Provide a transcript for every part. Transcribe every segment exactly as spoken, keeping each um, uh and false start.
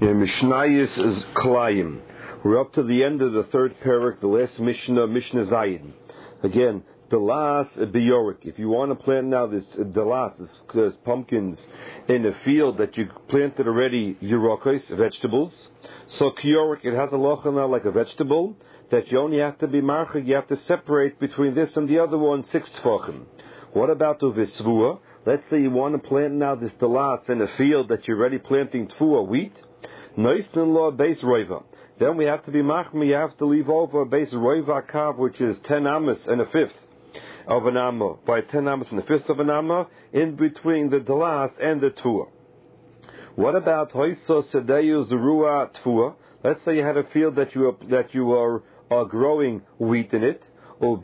Mishnayis is Kalayim. We're up to the end of the third parak, the last Mishnah, Mishnah Zayin. Again, Dalas Biyorik. If you want to plant now this Dalas, this, this pumpkins in a field that you planted already, Yerokos, vegetables. So Kiyorik, it has a locha now like a vegetable, that you only have to be marchig, you have to separate between this and the other one, six tfachim. What about the Visvua? Let's say you want to plant now this Dalas in a field that you're already planting Tfua, wheat. Noisnin law base roiva. Then we have to be machmi. You have to leave over a base roiva kav, which is ten amas and a fifth of an amma, by ten amas and a fifth of an amma, in between the dalas and the tuah. What about hoiso sedeyu zerua tfua? Let's say you had a field that you are, that you are, are growing wheat in it. Now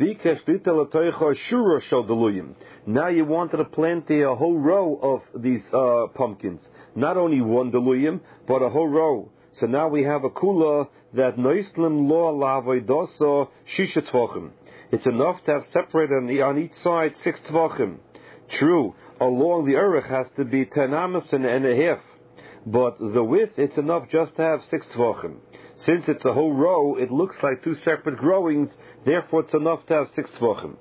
you wanted to plant a whole row of these uh, pumpkins. Not only one deluyim, but a whole row. So now we have a kula that noislim lo lavoidoso shisha tvachim. It's enough to have separated on, the, on each side six tvachim. True, along the urich has to be ten amas and a half. But the width, it's enough just to have six tvachim. Since it's a whole row, it looks like two separate growings, therefore it's enough to have six tvachim.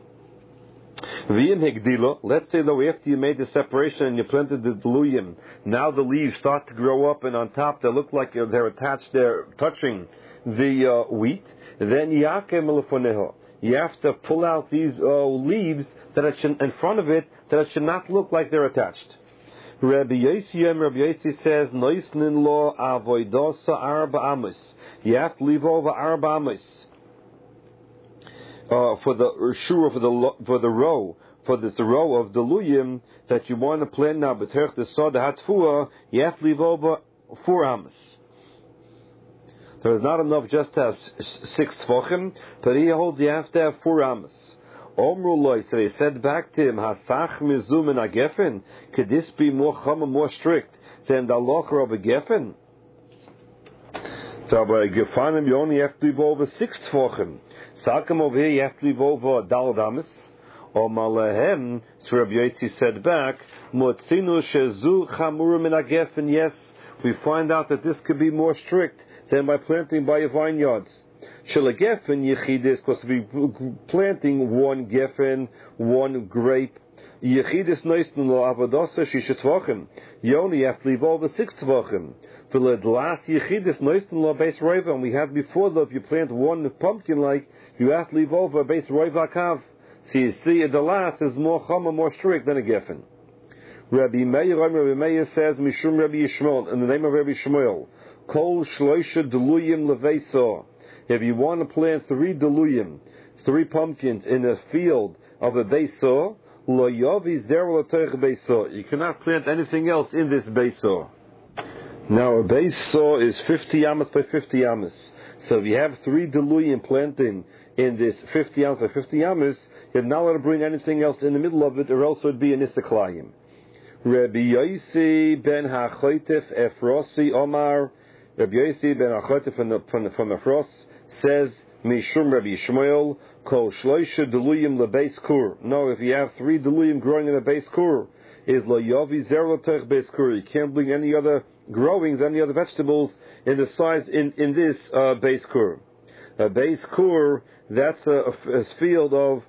V'im hegdilo, let's say though after you made the separation and you planted the deluyim, now the leaves start to grow up and on top they look like they're attached, they're touching the uh, wheat, then yakem elefoneho. You have to pull out these uh, leaves that it should, in front of it, that it should not look like they're attached. Rabbi Yossi, Rabbi Yossi says, Noisnin lo avoidosa arba amos. You have to leave over arba amos. Uh, for the shura, for the for the row, for this row of deluyim that you want to plant now, but the sod hatfua, you have to leave over four amos. There is not enough just to have six tfachim, but he holds you have to have four amos. Omrullah, so they said back to him, Hasach mizum and agefen, could this be more chum and more strict than the locher of a gefen? So by gefanim you only have to leave over six tfachim. Salkam over here you have to leave over dal damas. Or malahem, so Rabbi Yossi said back, Motzinu shezu chamurim and agefen, yes, we find out that this could be more strict than by planting by your vineyards. Shalagefen yechidis, because we planting one gefen, one grape. Yechidis noistin lo avodosa shisha tvachim. You only have to leave over six tvachim. For the last yechidis noistin lo base roiva, and we have before that if you plant one pumpkin like, you have to leave over a base roiva kav. So you see, the last is more chama, more strict than a gefen. Rabbi Meir, Rabbi Meir says, Mishum Rabbi Yishmael, in the name of Rabbi Shmuel, Kol shloisha deluyim leveso. If you want to plant three deluyim, three pumpkins in a field of a beiso, lo yovi zero l'toich beiso. You cannot plant anything else in this beiso. Now a beiso is fifty amas by fifty amas. So if you have three deluyim planting in this fifty amas by fifty amas, you're not allowed to bring anything else in the middle of it, or else it would be an isaklayim. Rabbi Yossi ben Hachotif Efrosi Omar. Rabbi Yossi ben Hachotif from the from the, from the Frost says, Mishum Rabbi Shmuel, Kol Shloisha Deluyim LeBeis Kur. No, if you have three deluyim growing in a base kur, is Lo Yovi Zer L'Toich Beis Kur. You can't bring any other growings, any other vegetables in the size in in this uh, base kur. A base kur, that's a, a, a field of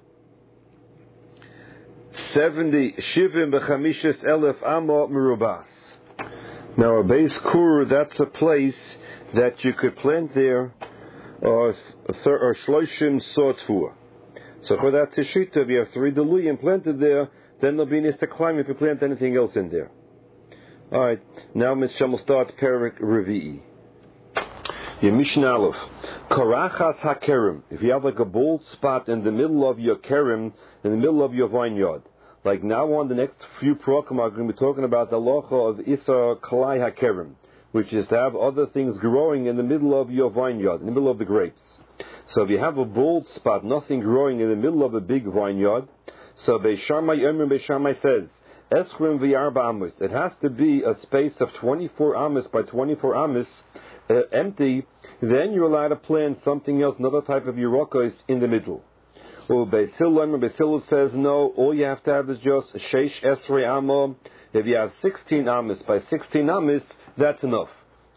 seventy shivim b'chamishes elef amo merubas. Now a base kur, that's a place that you could plant there or or shloishim sotfua. So for that tishita, if you have three deluyim planted there, then there'll be an istaklayim if you plant anything else in there. All right, now Mitzvah will start Perik Revi'i. Yemishin Aleph. Karachas hakerem. If you have like a bald spot in the middle of your kerem, in the middle of your vineyard, like now on the next few program, I'm going to be talking about the locha of Issa Kalai hakerem, which is to have other things growing in the middle of your vineyard, in the middle of the grapes. So if you have a bald spot, nothing growing in the middle of a big vineyard, so Beishamai Emrim Beishamai says, Eschrim v'yarba amos. It has to be a space of twenty-four amos by twenty-four amos, uh, empty. Then you're allowed to plant something else, another type of yerokos in the middle. Well, Beisil says no. All you have to have is just sheish esrei amo. If you have sixteen amos by sixteen amos, that's enough.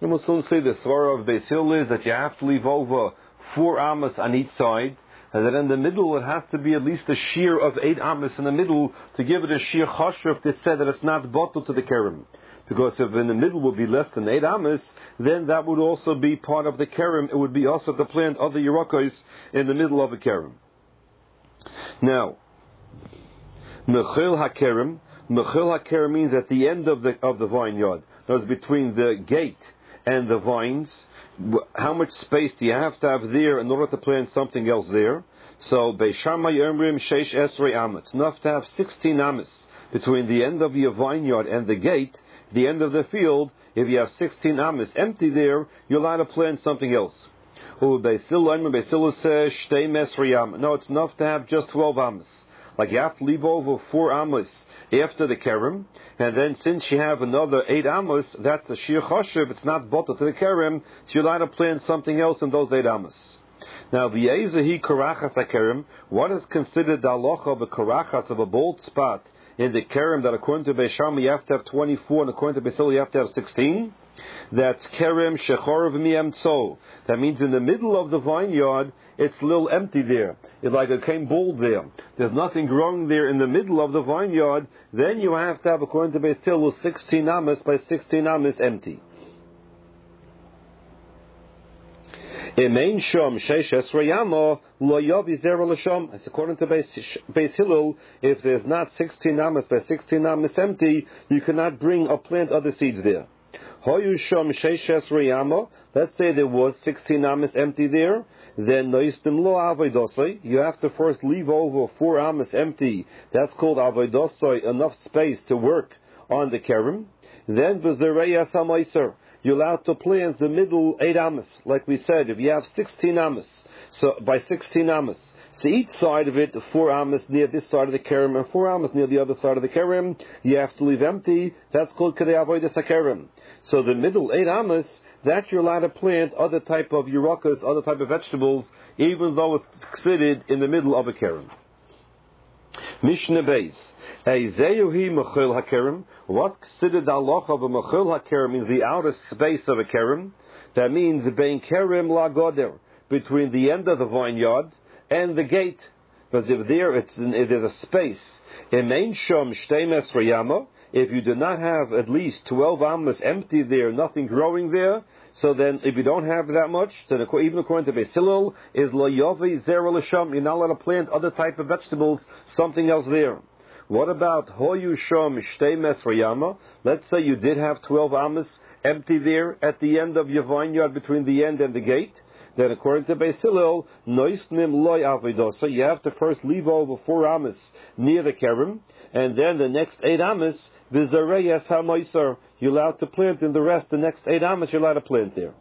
And we'll soon see the svara of Beis Hillel is that you have to leave over four amas on each side, and then in the middle it has to be at least a shear of eight amas in the middle to give it a shear choshev to say that it's not bottled to the kerem. Because if in the middle would be less than eight amas, then that would also be part of the kerem. It would be also to plant other yerokos in the middle of a kerem. Now, mechil hakerem, mechil hakerem means at the end of the of the vineyard. That's between the gate and the vines. How much space do you have to have there in order to plant something else there? So, Beishamai Emrim Sheish Esrei Amas. It's enough to have sixteen amas between the end of your vineyard and the gate, the end of the field. If you have sixteen amas empty there, you're allowed to plant something else. Beis Hillel says Shtei Mesrei Amas. No, it's enough to have just twelve amas. Like you have to leave over four amas after the kerem, and then since you have another eight amas, that's a shir choshev. It's not bottled to the kerem, so you're allowed to plant something else in those eight amas. Now, v'yezahi karachas hakerem. What is considered the halacha of a karachas, of a bald spot in the kerem, that according to Beis Shammai you have to have twenty-four, and according to Beis Hillel you have to have sixteen? That's kerem shechorv mi'emtzo. That means in the middle of the vineyard, it's a little empty there. It's like it came bald there. There's nothing growing there in the middle of the vineyard. Then you have to have, according to Beis Hillel, sixteen amas by sixteen amas empty. Emein shom sheish esrei ama lo yavi zera l'shom. As according to Beis Hillel, if there's not sixteen amas by sixteen amas empty, you cannot bring or plant other seeds there. Hoyu shom sheish esrei ama. Let's say there was sixteen amas empty there. Then noistim lo avoidosai. You have to first leave over four amas empty. That's called avoidosai, enough space to work on the kerem. Then v'zerei asamaiser. You're allowed to plant the middle eight amas. Like we said, if you have sixteen amas, so by sixteen amas, so each side of it, four amas near this side of the kerem and four amas near the other side of the kerem, you have to leave empty. That's called kadei avodas hakerem. So the middle eight amas, that you're allowed to plant other type of yerokas, other type of vegetables, even though it's considered in the middle of a kerem. Mishnah Beis. Eizeuhi mechil hakerem. What's considered the halacha of a mechil hakerem means the outer space of a kerem. That means bein kerem la goder, between the end of the vineyard and the gate. Because if there it's if there's a space, emein shom shtei mesrei ama. If you do not have at least twelve amas empty there, nothing growing there, so then if you don't have that much, then even according to Beis Hillel, is lo yavi zera l'sham. You're not allowed to plant other type of vegetables, something else there. What about hoyu shom shtei mesrei ama? Let's say you did have twelve amas empty there at the end of your vineyard, between the end and the gate. Then according to Beis Hillel, noisnim loy avodosa. You have to first leave over four amas near the kerem, and then the next eight amas, v'zarei hamoiser, you're allowed to plant in the rest. The next eight amas you're allowed to plant there.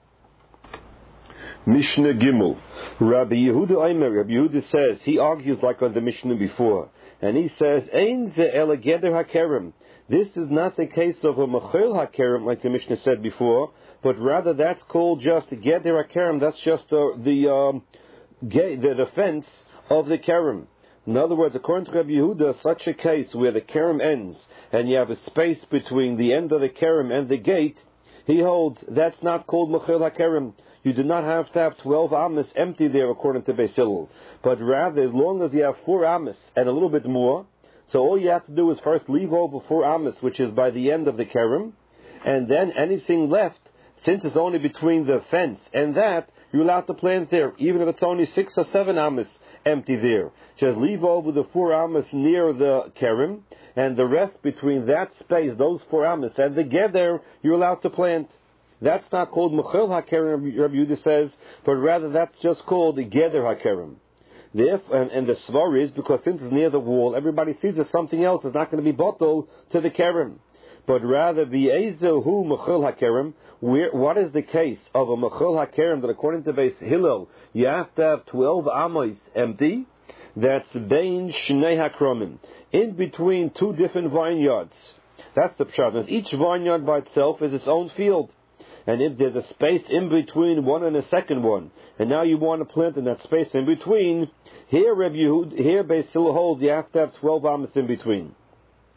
Mishnah Gimel. Rabbi Yehuda Aimer, Rabbi Yehuda says, he argues like on the Mishnah before, and he says, Ein ze ele geder hakerem. This is not the case of a mechil hakerem, like the Mishnah said before, but rather that's called just geder hakerem. That's just uh, the um, ga- the defense of the kerem. In other words, according to Rabbi Yehuda, such a case where the kerem ends and you have a space between the end of the kerem and the gate, he holds that's not called mechil hakerem. You do not have to have twelve amas empty there, according to Beis Hillel, but rather, as long as you have four amas and a little bit more, so all you have to do is first leave over four amas, which is by the end of the kerem, and then anything left, since it's only between the fence and that, you're allowed to plant there, even if it's only six or seven amas empty there. Just leave over the four amas near the kerem, and the rest between that space, those four amas, and the geder, you're allowed to plant. That's not called mechil hakerem, Rabbi Yehuda says, but rather that's just called the geder hakerem. And, and the svar is because since it's near the wall, everybody sees that something else is not going to be bottled to the kerem. But rather, v'ezehu mechil hakerem. What is the case of a mechil hakerem that according to Beis Hillel you have to have twelve amos empty? That's bein shnei hakromim, in between two different vineyards. That's the pshat. Each vineyard by itself is its own field. And if there's a space in between one and a second one, and now you want to plant in that space in between, here Rabbi Yehud, here Beis Hillel holds you have to have twelve amas in between.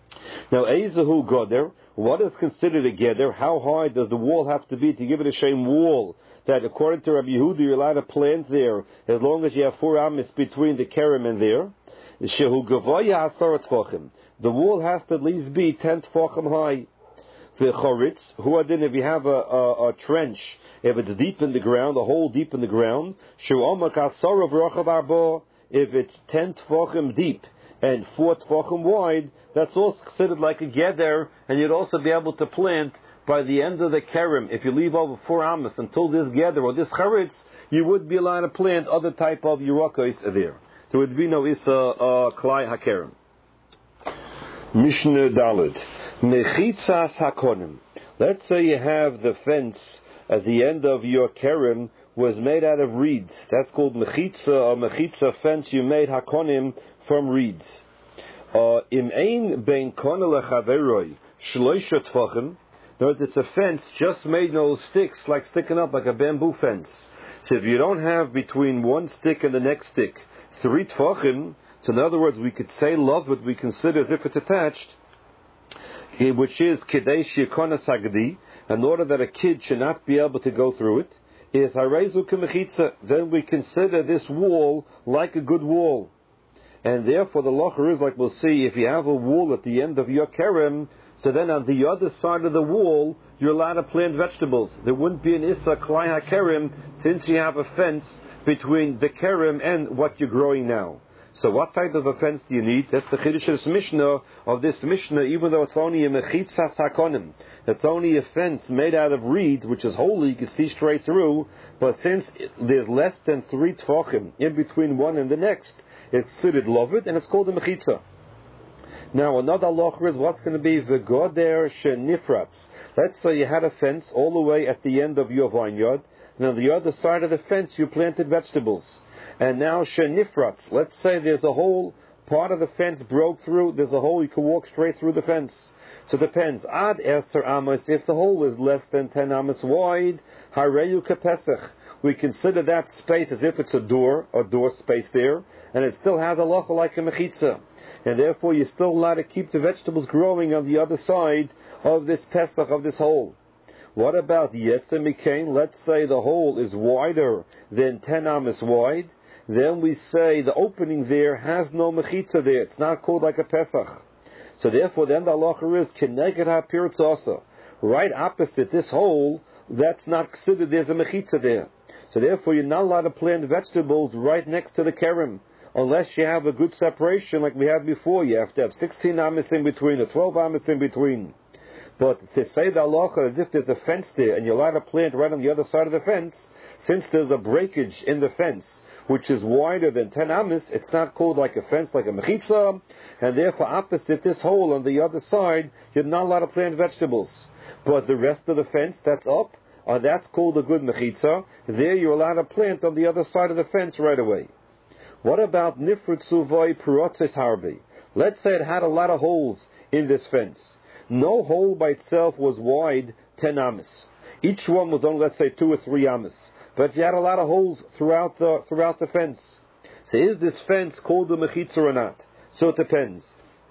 Now, Eizahu Goder, what is considered a Geder? How high does the wall have to be to give it a shame wall? That according to Rabbi Yehuda, you're allowed to plant there as long as you have four amis between the kerem and there. Shehu Gavoya Asar Tfachim. The wall has to at least be ten Tfachim high. The Choritz, who are then if you have a, a, a trench, if it's deep in the ground, a hole deep in the ground, Shehu Amak Asar of Rachav Arba, if it's ten Tfachim deep and four Tfachim wide, that's also considered like a Geder, and you'd also be able to plant by the end of the kerem. If you leave over four amas until this Geder or this Charitz, you would be allowed to plant other type of Yerakos there. There would be no Issa uh, Klai HaKerem. Mishnah Daled. Mechitzas HaKonim. Let's say you have the fence at the end of your kerem was made out of reeds. That's called Mechitza, a Mechitza fence you made HaKonim from reeds. Im ein ben kona lechaveroi shloisha tfachim. Notice it's a fence just made in those sticks, like sticking up like a bamboo fence. So if you don't have between one stick and the next stick three tfachim, so in other words, we could say love it, we consider as if it's attached, which is kedei shekona sagdi, in order that a kid should not be able to go through it, is harezu kemechitza. Then we consider this wall like a good wall. And therefore the locher is like we'll see, if you have a wall at the end of your kerem, so then on the other side of the wall, you're allowed to plant vegetables. There wouldn't be an Issa Klai HaKerem since you have a fence between the kerem and what you're growing now. So what type of a fence do you need? That's the Chiddush Mishnah of this Mishnah, even though it's only a Mechitzas HaKonim. It's only a fence made out of reeds, which is holy, you can see straight through, but since there's less than three tfachim in between one and the next, it's considered loved, and it's called a Mechitza. Now, another locher is what's going to be V'goder Shenifratz. Let's say you had a fence all the way at the end of your vineyard, and on the other side of the fence you planted vegetables. And now Shenifratz, let's say there's a whole part of the fence broke through, there's a hole, you can walk straight through the fence. So it depends. Ad Eser Amos, if the hole is less than ten Amos wide, Hareyu Kepesach. We consider that space as if it's a door, a door space there, and it still has a locha like a mechitza. And therefore you're still allowed to keep the vegetables growing on the other side of this Pesach, of this hole. What about Yeser Mikain? Let's say the hole is wider than ten Amos wide. Then we say the opening there has no mechitza there. It's not called like a Pesach. So therefore then the halacha is Keneged HaPirtz also. Right opposite this hole, that's not considered there's a mechitza there. So therefore you're not allowed to plant vegetables right next to the kerem, unless you have a good separation like we had before. You have to have sixteen amas in between, or twelve amas in between. But to say the halacha as if there's a fence there, and you're allowed to plant right on the other side of the fence, since there's a breakage in the fence, which is wider than ten amas, it's not called like a fence, like a mechitza, and therefore opposite this hole on the other side, you're not allowed to plant vegetables. But the rest of the fence that's up, Uh, that's called a good mechitza. There you're allowed to plant on the other side of the fence right away. What about nifrit suvoi purotzes harbi? Let's say it had a lot of holes in this fence. No hole by itself was wide ten amas. Each one was only, let's say, two or three amas. But you had a lot of holes throughout the throughout the fence. So is this fence called a mechitza or not? So it depends.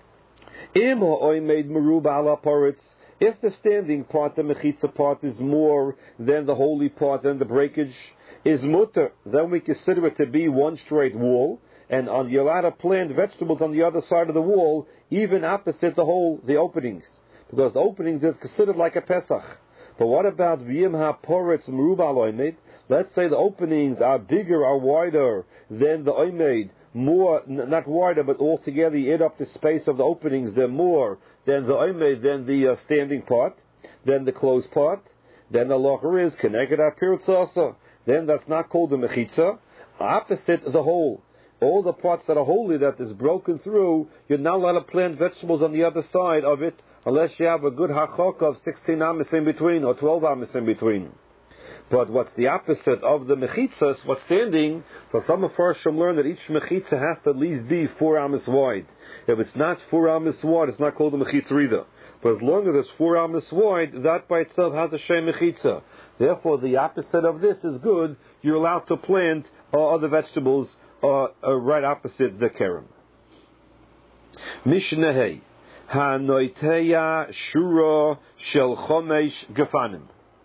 Im ha'oimed meruba ala paritz. If the standing part, the mechitza part, is more than the holy part, than the breakage is mutter, then we consider it to be one straight wall, and on you're allowed to plant vegetables on the other side of the wall, even opposite the hole, the openings, because the openings is considered like a Pesach. But what about v'yim ha'poretz meruba al-oimed? Let's say the openings are bigger, are wider than the oimed, more, not wider, but altogether you add up the space of the openings, they're more than the oimed, than the uh, standing part, than the closed part, then the locher is Keneged HaPirtz also. Then that's not called a mechitza. Opposite the hole, all the parts that are holy, that is broken through, you're not allowed to plant vegetables on the other side of it, unless you have a good hachok of sixteen amas in between, or twelve amas in between. But what's the opposite of the mechitzas, what's standing, so some of us shall learn that each mechitza has to at least be four amas wide. If it's not four amas wide, it's not called a mechitza either. But as long as it's four amas wide, that by itself has a shem mechitza. Therefore, the opposite of this is good. You're allowed to plant uh, other vegetables uh, uh, right opposite the kerem. Mishnah Hey. hanoiteya shura shel chomesh gefanim.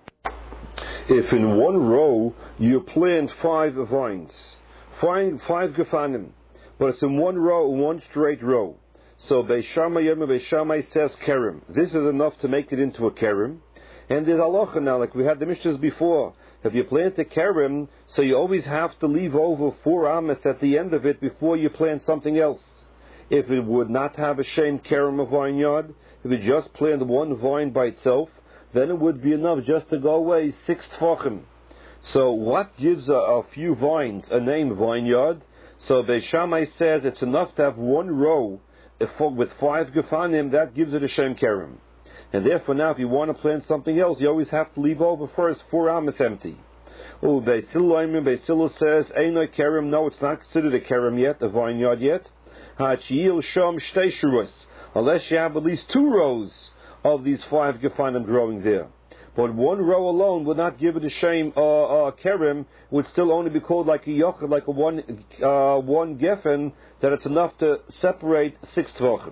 If in one row you plant five vines, five, five gefanim, but it's in one row, one straight row. So Beis Shammai Yom Beis Shammai says kerem. This is enough to make it into a kerem. And there's halacha now, like we had the Mishnahs before. If you plant a kerem, so you always have to leave over four amas at the end of it before you plant something else. If it would not have a shame kerem of vineyard, if you just plant one vine by itself, then it would be enough just to go away six tfachim. So what gives a, a few vines a name vineyard? So Beis Shammai says it's enough to have one row if, with five gefanim, that gives it a shem kerem. And therefore now if you want to plant something else, you always have to leave over first four amas empty. Oh, Beis Hillel Beis Hillel says, Einoi kerem, no, it's not considered a kerem yet, a vineyard yet. Ha'chiyil shom shtei shuros, unless you have at least two rows of these five gefanim growing there. But one row alone would not give it a shame uh, uh, kerem, would still only be called like a yochid, like a one uh, one gefen, that it's enough to separate six tvachim.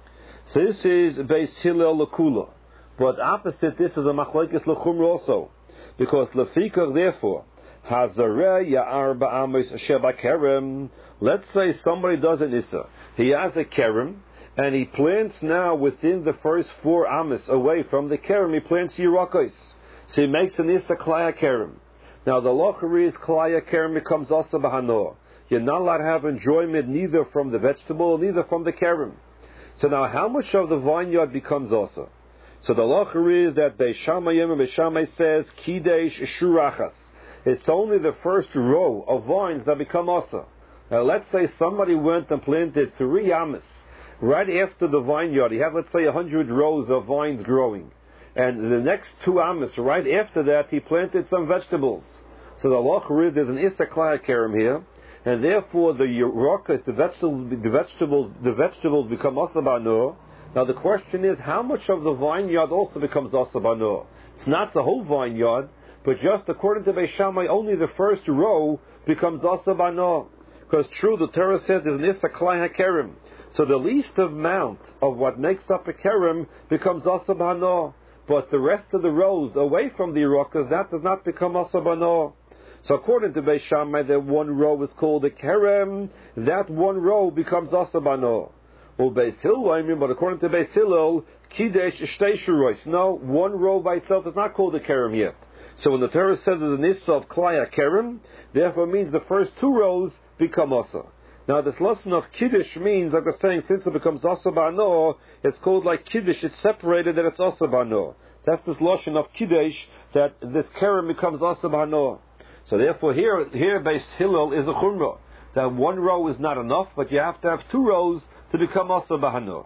So this is Beis Hillel lekula. But opposite this is a machlokes lechumra also. Because lefikach therefore, hazareh ya'ar ba'amos sheba kerem. Let's say somebody does an issa. He has a kerem, and he plants now within the first four amas away from the kerem, he plants yirakos. So he makes an issa klaya kerem. Now the lochari is klaya kerem becomes asa b'hanor. You're not allowed to have enjoyment neither from the vegetable, neither from the kerem. So now how much of the vineyard becomes asa? So the lochari is that Beis Shammai Yom Beis Shammai says, kidesh shurachas. It's only the first row of vines that become asa. Now let's say somebody went and planted three amas right after the vineyard. You have, let's say, a hundred rows of vines growing. And the next two amas, right after that, he planted some vegetables. So the lochari is, there's an issa klaya kerem here. And therefore the yerokas, the vegetables, the vegetables, the vegetables become asa b'hanor. Now the question is, how much of the vineyard also becomes asa b'hanor? It's not the whole vineyard, but just according to Beis Shammai, only the first row becomes asa b'hanor. Because true, the Torah says there's an issa klaya kerem. So the least amount of what makes up a kerem becomes asa b'hanor. But the rest of the rows away from the yerokas, that does not become asa b'hanor. So according to Beis Shammai, that one row is called a kerem, that one row becomes asa b'hanor. Well, Beis Hillel, but according to Beis Hillel, kidesh shtei shuros. No, one row by itself is not called a kerem yet. So when the Torah says there's an issa of klaya kerem, therefore means the first two rows become asa. Now this lesson of kiddush means, like I was saying, since it becomes asa b'hanor, it's called like kiddush, it's separated that it's asa b'hanor. That's this lesson of kiddush, that this kerem becomes asa b'hanor. So therefore here, here Beis Hillel is a chumrah, that one row is not enough, but you have to have two rows to become asa b'hanor.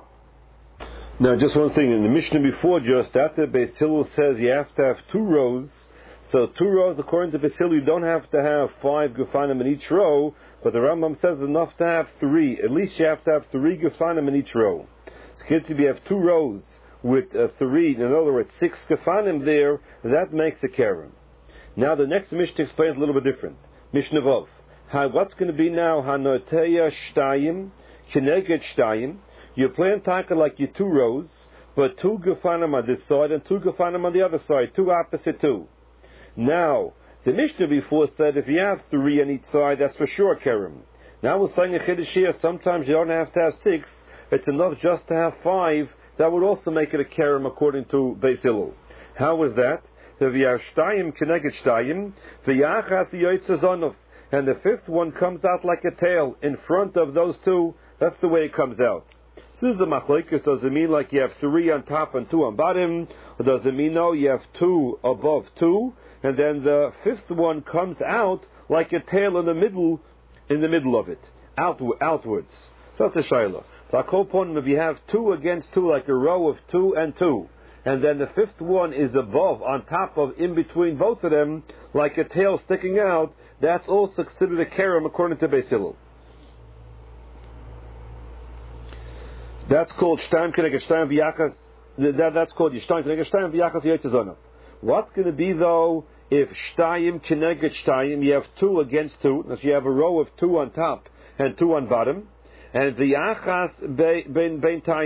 Now just one thing, in the Mishnah before just that, Beis Hillel says you have to have two rows. So two rows, according to Beis Hillel, you don't have to have five gefanim in each row, but the Rambam says it's enough to have three. At least you have to have three gefanim in each row. So if you have two rows with uh, three, in other words, six gefanim there, that makes a kerem. Now the next Mishnah explains a little bit different. Mishnah Vov. Ha, what's going to be now? Hanoteya shtayim, kineged shtayim. You plant taka like your two rows, but two gefanim on this side and two gefanim on the other side, two opposite two. Now, the Mishnah before said if you have three on each side, that's for sure kerem. Now we're saying a chiddush here, sometimes you don't have to have six, it's enough just to have five, that would also make it a kerem according to Beis Hillel. How was that? If you have shtayim keneged shtayim, v'yachas yoytze zonov, and the fifth one comes out like a tail in front of those two, that's the way it comes out. So this is a machlokes. Does it mean like you have three on top and two on bottom? Or does it mean no, you have two above two, and then the fifth one comes out like a tail in the middle, in the middle of it, outward, outwards. So that's a shayla. So if you have two against two, like a row of two and two, and then the fifth one is above, on top of, in between both of them, like a tail sticking out, that's also considered a kerem according to Beis Hillel. That's called shtayim keneged shtayim v'yachas. That, that's called shtayim keneged shtayim v'yachas yoytze zonav. What's going to be though if shtayim keneged shtayim, you have two against two, so you have a row of two on top and two on bottom, and v'yachas bein bein tayim,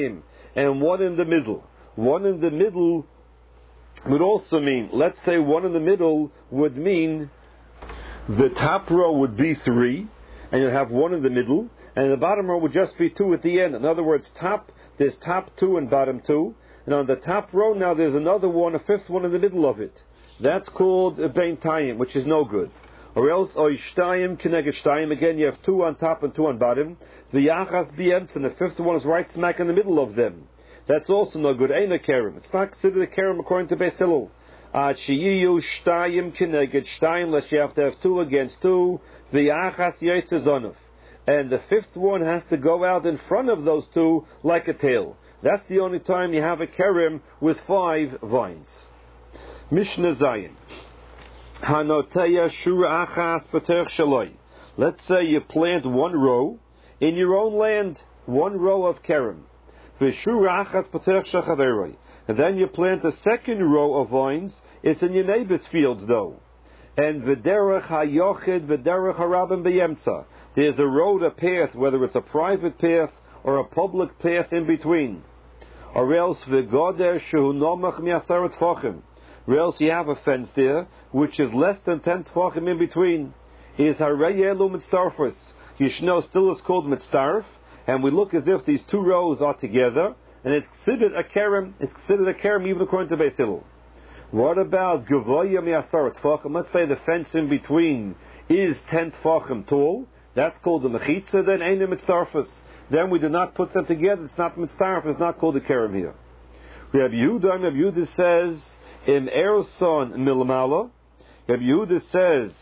and one in the middle. One in the middle would also mean, let's say one in the middle would mean the top row would be three, and you'll have one in the middle, and the bottom row would just be two at the end. In other words, top there's top two and bottom two, and on the top row now there's another one, a fifth one in the middle of it. That's called a bein tayim, which is no good. Or else, oy shtayim keneged shtayim, again you have two on top and two on bottom. The yachas b'emtz, and the fifth one is right smack in the middle of them. That's also no good. Ein a kerem. It's not considered a kerem according to Beis Hillel. Ad sheyiyu shtayim keneged shtayim, unless you have to have two against two. The yachas yotze zonav. And the fifth one has to go out in front of those two like a tail. That's the only time you have a kerem with five vines. Mishnah Zayin. Hanoteya shura achas b'terech shaloi. Let's say you plant one row in your own land, one row of kerem. V'shura achas b'terech shachaveroi. And then you plant a second row of vines. It's in your neighbor's fields, though. And v'derech hayochid v'derech harabim b'yemtza. There's a road, a path, whether it's a private path or a public path in between. Or else v'goder shehu nomach mi'asaret tfachim. Or else you have a fence there, which is less than ten tfachim in between. Is harei elu mitzarfus. Yishno still is called mitzarf, and we look as if these two rows are together, and it's considered a kerem. It's considered a kerem even according to Beis Hillel. What about gavoya mi'asaret tfachim? Let's say the fence in between is ten tfachim tall. That's called the mechitza, then ain't a mitzarfus. Then we do not put them together, it's not mitzarfus, it's not called a kerem here. We have Yehuda, Rabbi Yehuda says, in Erson Milamala, Rabbi Yehuda says,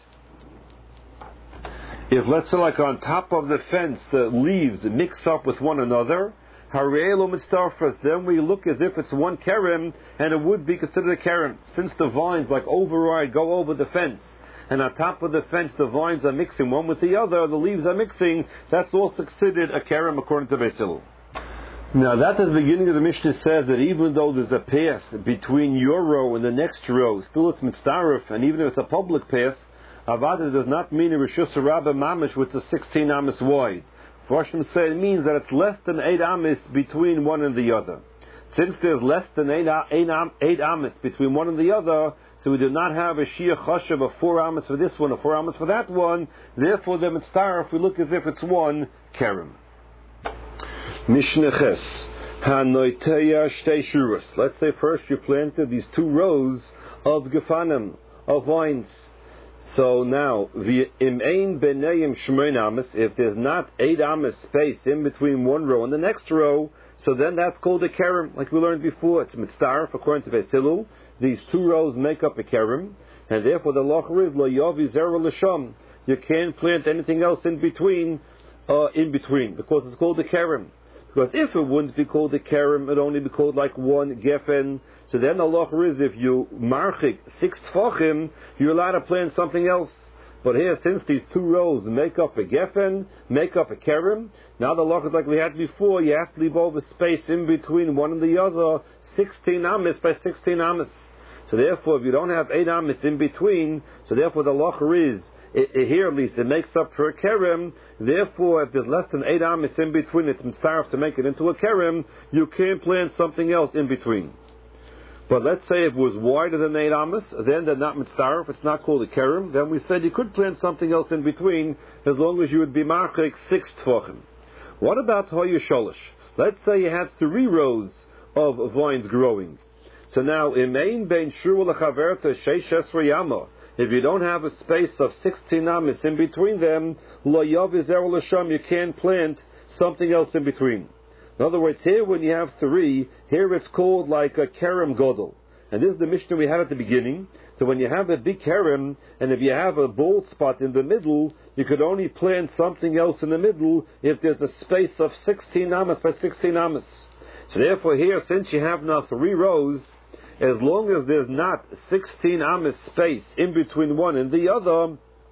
if let's say like on top of the fence the leaves mix up with one another, Hareelo mitzarfus, then we look as if it's one kerem, and it would be considered a kerem, since the vines like override, go over the fence. And on top of the fence, the vines are mixing one with the other, the leaves are mixing, that's also considered a kerem according to Beis Hillel. Now that at the beginning of the Mishnah says that even though there's a path between your row and the next row, still it's mitzaref, and even if it's a public path, Avada does not mean a Rishus Rabbah Mamish which is sixteen amis wide. Farshim say it means that it's less than eight amis between one and the other. Since there's less than eight, eight, eight amis between one and the other, so we do not have a Shia Chashav of four amas for this one, or four amas for that one. Therefore, the mitzvah, if we look as if it's one kerem. Mishnah Ches Hanoiteya Shtei Shuras. Let's say first you planted these two rows of gefanim, of vines. So now, the im ein beneim shmein amas, if there's not eight amas space in between one row and the next row, so then that's called a kerem, like we learned before. It's mitzvah according to Beis Hillel. These two rows make up a kerem, and therefore the locher is lo yavi zera l'sham. You can't plant anything else in between, uh, in between, because it's called a kerem. Because if it wouldn't be called a kerem, it'd only be called like one gefen. So then the locher is if you marchik six tfachim, you're allowed to plant something else. But here, since these two rows make up a gefen, make up a kerem, now the locher is like we had before. You have to leave over space in between one and the other, sixteen amis by sixteen amis. So therefore, if you don't have eight amis in between, so therefore the locher is, it, it, here at least, it makes up for a kerem. Therefore, if there's less than eight amis in between, it's mitzaref to make it into a kerem, you can't plant something else in between. But let's say if it was wider than eight amis, then they're not mitzaref, it's not called a kerem, then we said you could plant something else in between, as long as you would be marchik six tfachim. What about hoyu sholish? Let's say you had three rows of vines growing. So now, imein bein shur lechaverta sheish esrei yama. If you don't have a space of sixteen amis in between them, lo yavi zera l'sham, you can't plant something else in between. In other words, here when you have three, here it's called like a kerem godel. And this is the Mishnah we had at the beginning. So when you have a big kerem, and if you have a bald spot in the middle, you could only plant something else in the middle if there's a space of sixteen amis by sixteen amis. So therefore here, since you have now three rows, as long as there's not sixteen amis space in between one and the other,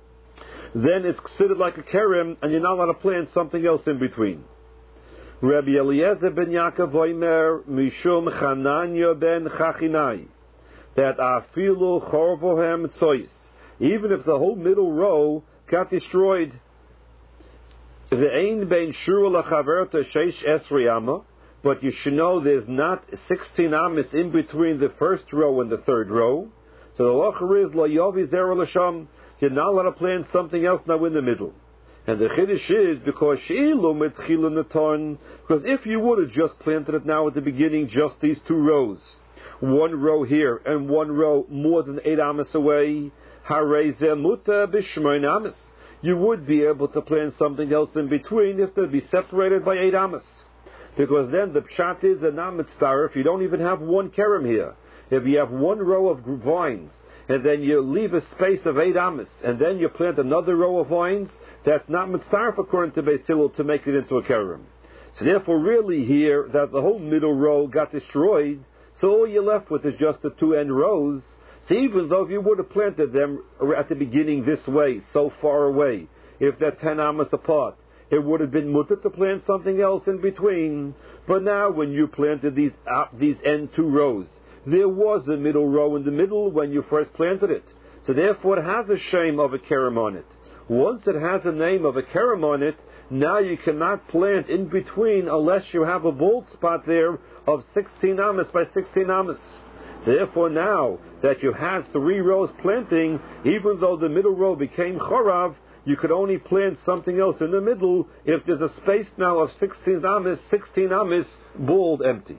then it's considered like a kerem, and you're not allowed to plant something else in between. Rabbi Eliezer ben Yaakov Oimer Mishum Chananya ben Chachinai, that afilu chorvohem tzois, even if the whole middle row got destroyed, ve'ein ben shur lachaverta sheish esrei ama, but you should know there's not sixteen amis in between the first row and the third row. So the locher is lo yovi zera l'sham. You're not allowed to plant something else now in the middle. And the chiddush is because she'ilu mitchilu naton, because if you would have just planted it now at the beginning, just these two rows, one row here and one row more than eight amis away, harei zeh muta b'shmoin amis. You would be able to plant something else in between if they'd be separated by eight amis. Because then the pshat is a namitztar if you don't even have one kerem here. If you have one row of vines, and then you leave a space of eight amis, and then you plant another row of vines, that's not mitzaref according to Beis Hillel to make it into a kerem. So therefore, really here, that the whole middle row got destroyed, so all you're left with is just the two end rows. So even though if you would have planted them at the beginning this way, so far away, if they're ten amas apart, it would have been mutter to plant something else in between. But now when you planted these uh, these end two rows, there was a middle row in the middle when you first planted it. So therefore it has a shame of a kerem on it. Once it has a name of a kerem on it, now you cannot plant in between unless you have a bald spot there of sixteen amas by sixteen amas. So therefore now that you had three rows planting, even though the middle row became chorav, you could only plant something else in the middle if there's a space now of sixteen amas, sixteen amas, bald, empty.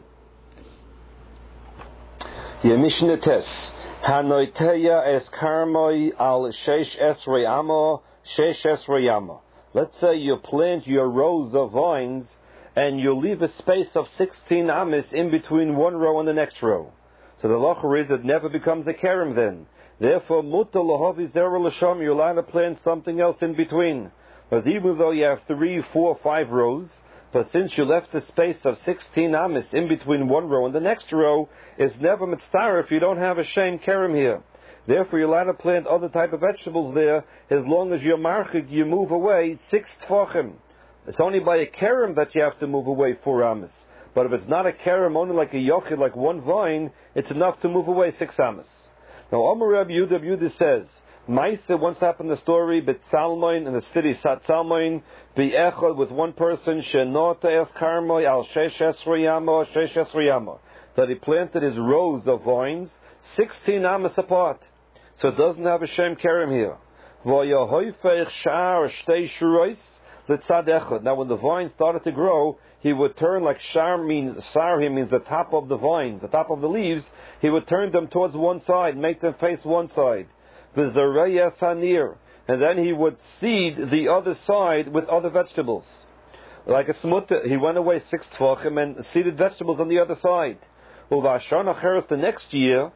Mishnah Tes Hanoiteya es karmoi al sheish esrei amo sheish esrei amo. Let's say you plant your rows of vines and you leave a space of sixteen amis in between one row and the next row. So the locher is it never becomes a kerem then. Therefore, muta lahavi zera l'sham, you're allowed to plant something else in between. Because even though you have three, four, five rows, but since you left a space of sixteen amis in between one row and the next row, it's never mitzvah if you don't have a shame kerem here. Therefore, you're allowed to plant other type of vegetables there as long as you're marchik, you move away six tfachim. It's only by a kerem that you have to move away four amis. But if it's not a kerem, only like a yochid, like one vine, it's enough to move away six amis. Now, Omer Rabbi Yehuda, Rabbi Yehuda says, Maisa once happened the story, Betzalmoin in the city Satzalmoin, Be'echad with one person, Shenota es Karmoi al Sheish Esriyamo, Sheish Esriyamo, that he planted his rows of vines, sixteen amas apart. So it doesn't have a Shem Kerem here. V'yahoifeich shar shtei shurois l'tzad echad. Now when the vines started to grow, he would turn, like shar means, sarhi means the top of the vines, the top of the leaves, he would turn them towards one side, make them face one side. V'zarei sanir, and then he would seed the other side with other vegetables. Like a smutta, he went away six tfachim and seeded vegetables on the other side. Uvashana cheres the next year,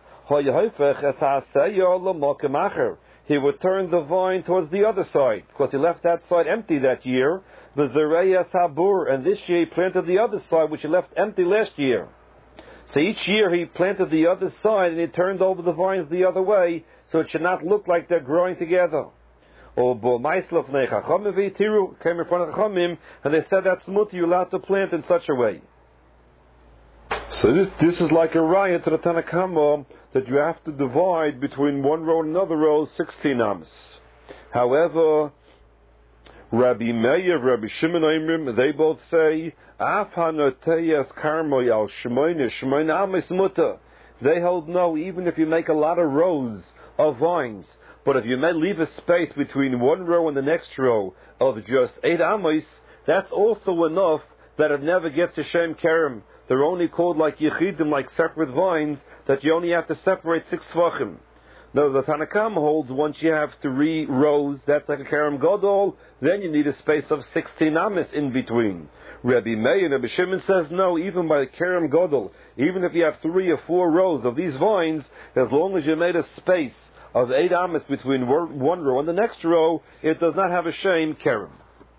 he would turn the vine towards the other side, because he left that side empty that year. And this year he planted the other side, which he left empty last year. So each year he planted the other side and he turned over the vines the other way, so it should not look like they're growing together. Or came in front of Chachamim, and they said that's mutter, you're allowed to plant in such a way. So this this is like a riot to the Tanakama that you have to divide between one row and another row sixteen amas. However, Rabbi Meir, Rabbi Shimon Oimrim, they both say Af hanoteyas karmoi al shmoine shmoine amas mutter. They hold no, even if you make a lot of rows of vines, but if you may leave a space between one row and the next row of just eight amos, that's also enough that it never gets a shem kerem. They're only called like yechidim, like separate vines, that you only have to separate six tvachim. Now the Tanakam holds once you have three rows, that's like a kerem gadol, then you need a space of sixteen amas in between. Rabbi Meir and Rabbi Shimon says no, even by the kerem gadol, even if you have three or four rows of these vines, as long as you made a space of eight amas between one row and the next row, it does not have a shame kerem.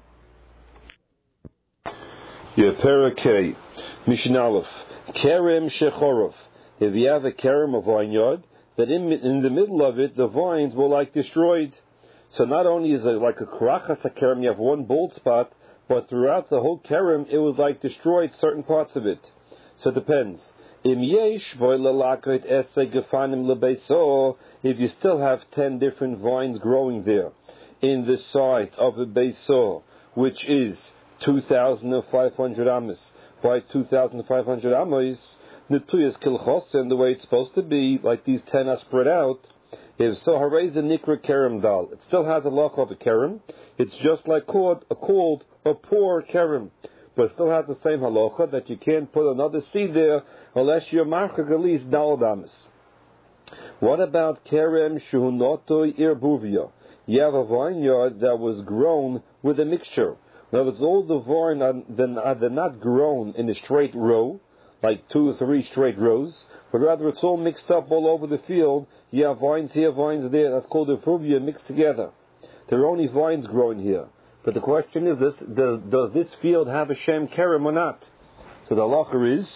Yeah, Parakeh, Mishnah Aleph, Kerem Shechorov. If you have a kerem of vineyard, that in, in the middle of it, the vines were like destroyed. So not only is it like a karachas a kerem, you have one bald spot, but throughout the whole kerem, it was like destroyed certain parts of it. So it depends. If you still have ten different vines growing there, in the size of a beisor, which is two thousand five hundred amas, by two thousand five hundred amos, Netuyas Kilchosen, the way it's supposed to be, like these ten are spread out, if so, Hareza Nikra Kerem Dal. It still has a loch of a Kerem. It's just like called a, called a poor Kerem. But it still has the same halacha that you can't put another seed there unless you're marchak at least Dal Damas. What about Kerem Shuhunotoi Irbuvia? You have a vineyard that was grown with a mixture. In other words, all the vine are, they're not grown in a straight row, like two or three straight rows, but rather it's all mixed up all over the field. You have vines here, vines there. That's called a fruvia, mixed together. There are only vines growing here. But the question is this, does, does this field have a Shem Kerem or not? So the halacha is,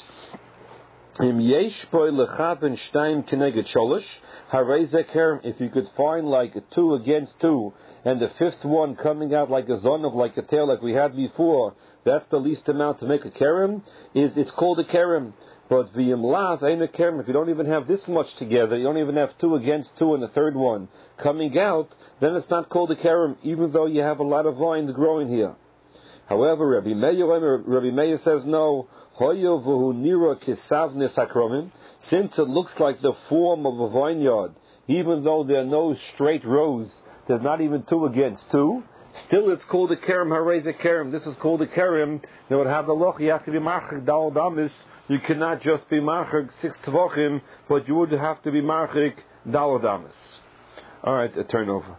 if you could find like a two against two, and the fifth one coming out like a zonov, like a tail, like we had before, that's the least amount to make a kerem, is it's called a kerem. But v'im lav ain't a kerem. If you don't even have this much together, you don't even have two against two and the third one coming out, then it's not called a kerem, even though you have a lot of vines growing here. However, Rabbi Meir, Rabbi Meir says no. Since it looks like the form of a vineyard, even though there are no straight rows, there's not even two against two, still it's called a kerem, harez a kerem. This is called a kerem. They would have the loch, you have to be marchak dal damis. You cannot just be marchak six tvochim, but you would have to be marchak dal damis. Alright, a turnover.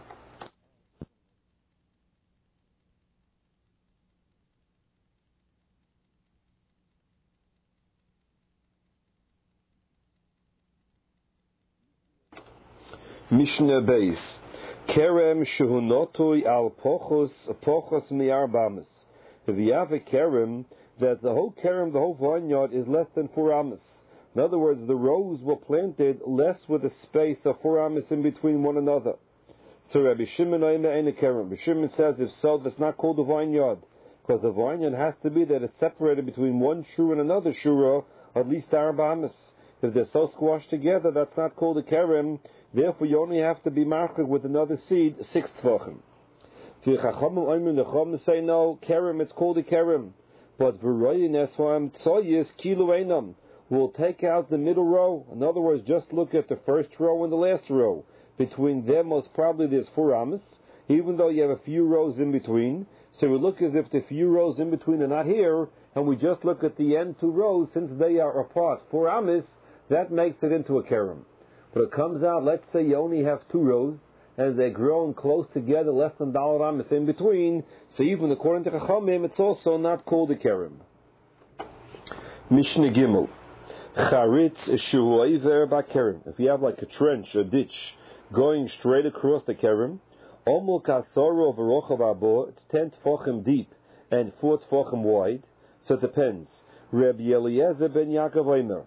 Mishnah Beis. Kerem shehunotui al pochos pochos miarbamas. If you have a kerem that the whole kerem, the whole vineyard is less than four amas. In other words, the rows were planted less with a space of four amas in between one another. So Rabbi Shimon ain't a kerem. Rabbi Shimon says if so, that's not called a vineyard, because a vineyard has to be that it's separated between one shura and another shura, at least arba amas. If they're so squashed together, that's not called a kerem. Therefore, you only have to be marchak with another seed, six tvachim. The Chachamim say no, kerem, it's called a kerem. But v'royin esvam tzoyis kilu einam. We'll take out the middle row. In other words, just look at the first row and the last row. Between them, most probably there's four amas, even though you have a few rows in between. So we look as if the few rows in between are not here, and we just look at the end two rows, since they are apart, four amas, that makes it into a kerem. But it comes out, let's say you only have two rows, and they're grown close together, less than dollar amas in between, so even according to Chachamim, it's also not called a kerem. Mishnah Gimel. Charitz shu oiver ba'kerem. If you have like a trench, a ditch, going straight across the kerem, omul kasoro v'rochav abo, it's ten tefachim deep and four tefachim wide, so it depends. Rabbi Eliezer ben Yaakov Omer.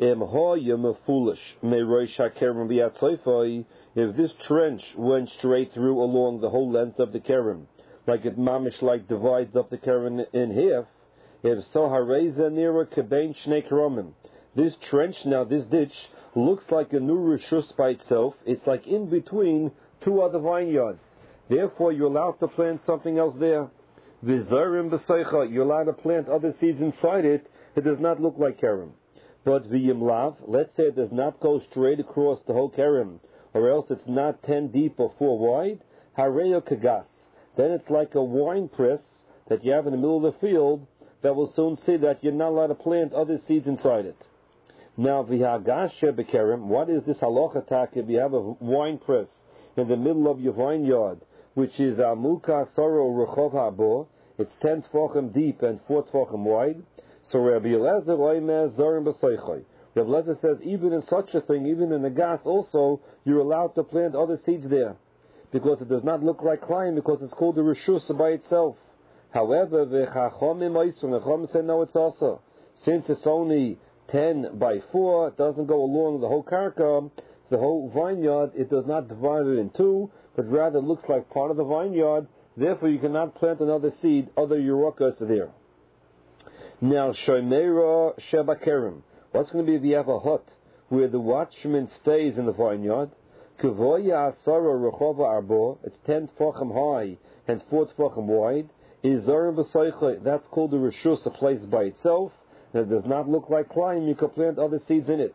If this trench went straight through along the whole length of the kerem, like it mamish like divides up the kerem in half, if so, hareza nira kebein shnei keromim. This trench now, this ditch, looks like a new reshus by itself. It's like in between two other vineyards. Therefore, you're allowed to plant something else there. Vizarim b'seicha, you're allowed to plant other seeds inside it. It does not look like kerem. But v'yim lav, let's say it does not go straight across the whole kerem, or else it's not ten deep or four wide, hareyo kagas. Then it's like a wine press that you have in the middle of the field that will soon see that you're not allowed to plant other seeds inside it. Now, v'hagashe bekerem, what is this halacha tak if you have a wine press in the middle of your vineyard, which is amuka soro rechov habo, it's ten tefachim deep and four tefachim wide. So Rabbi Eliezer oimer zorim b'soichoi. Rabbi Eliezer says even in such a thing, even in a gas also, you're allowed to plant other seeds there, because it does not look like Klein, because it's called a reshus by itself. However, the Chachamim oisun, the Chachamim say no, it's also. Since it's only ten by four, it doesn't go along the whole karka, the whole vineyard, it does not divide it in two, but rather it looks like part of the vineyard, therefore you cannot plant another seed, other yurokas there. Now, Shomeira Sheba Kerem. What's going to be if you have a hut where the watchman stays in the vineyard? Kavoya Asara Rechova Arbo. It's ten tefachim high and four tefachim wide. Is Zorim B'Soicha. That's called the Reshus, a place by itself. and it does not look like Klein, you can plant other seeds in it.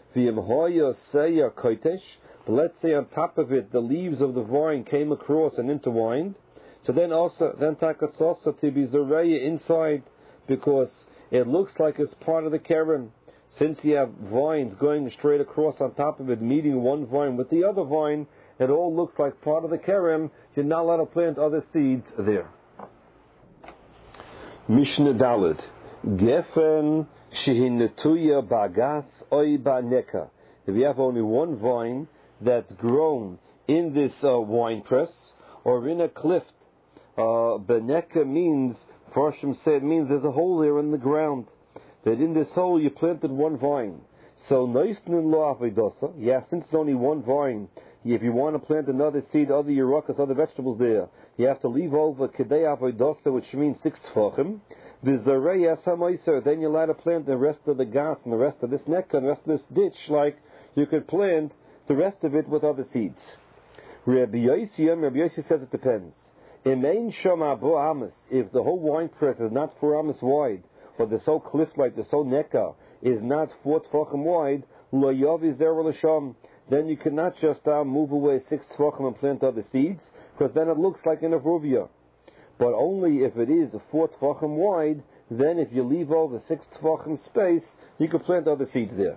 But let's say on top of it, the leaves of the vine came across and intertwined. So then also, then takats also to be zoreya inside, because it looks like it's part of the keren. Since you have vines going straight across on top of it, meeting one vine with the other vine, it all looks like part of the keren. You're not allowed to plant other seeds there. Mishnah Daled. Gefen shehinetuya bagas oi baneka. If you have only one vine that's grown in this uh, wine press or in a cliff, uh, baneka means, Farshim said, means there's a hole there in the ground. That in this hole you planted one vine. So noifnin lo avodosa. Yeah, since it's only one vine, if you want to plant another seed, other yerukas, other vegetables there, you have to leave over kedei avodosa, which means six tefachim. V'zarei asamayiser. Then you're allowed to plant the rest of the gas and the rest of this neck and the rest of this ditch, like you could plant the rest of it with other seeds. Rabbi Yossi, Rabbi Yossi says it depends. If the whole wine press is not four amas wide, or the so cliff-like, the so neka is not four tefachim wide, lo yav is there l'sham. Then you cannot just uh, move away six tefachim and plant other seeds, because then it looks like an avruvia. But only if it is four tefachim wide, then if you leave over six tefachim space, you can plant other seeds there.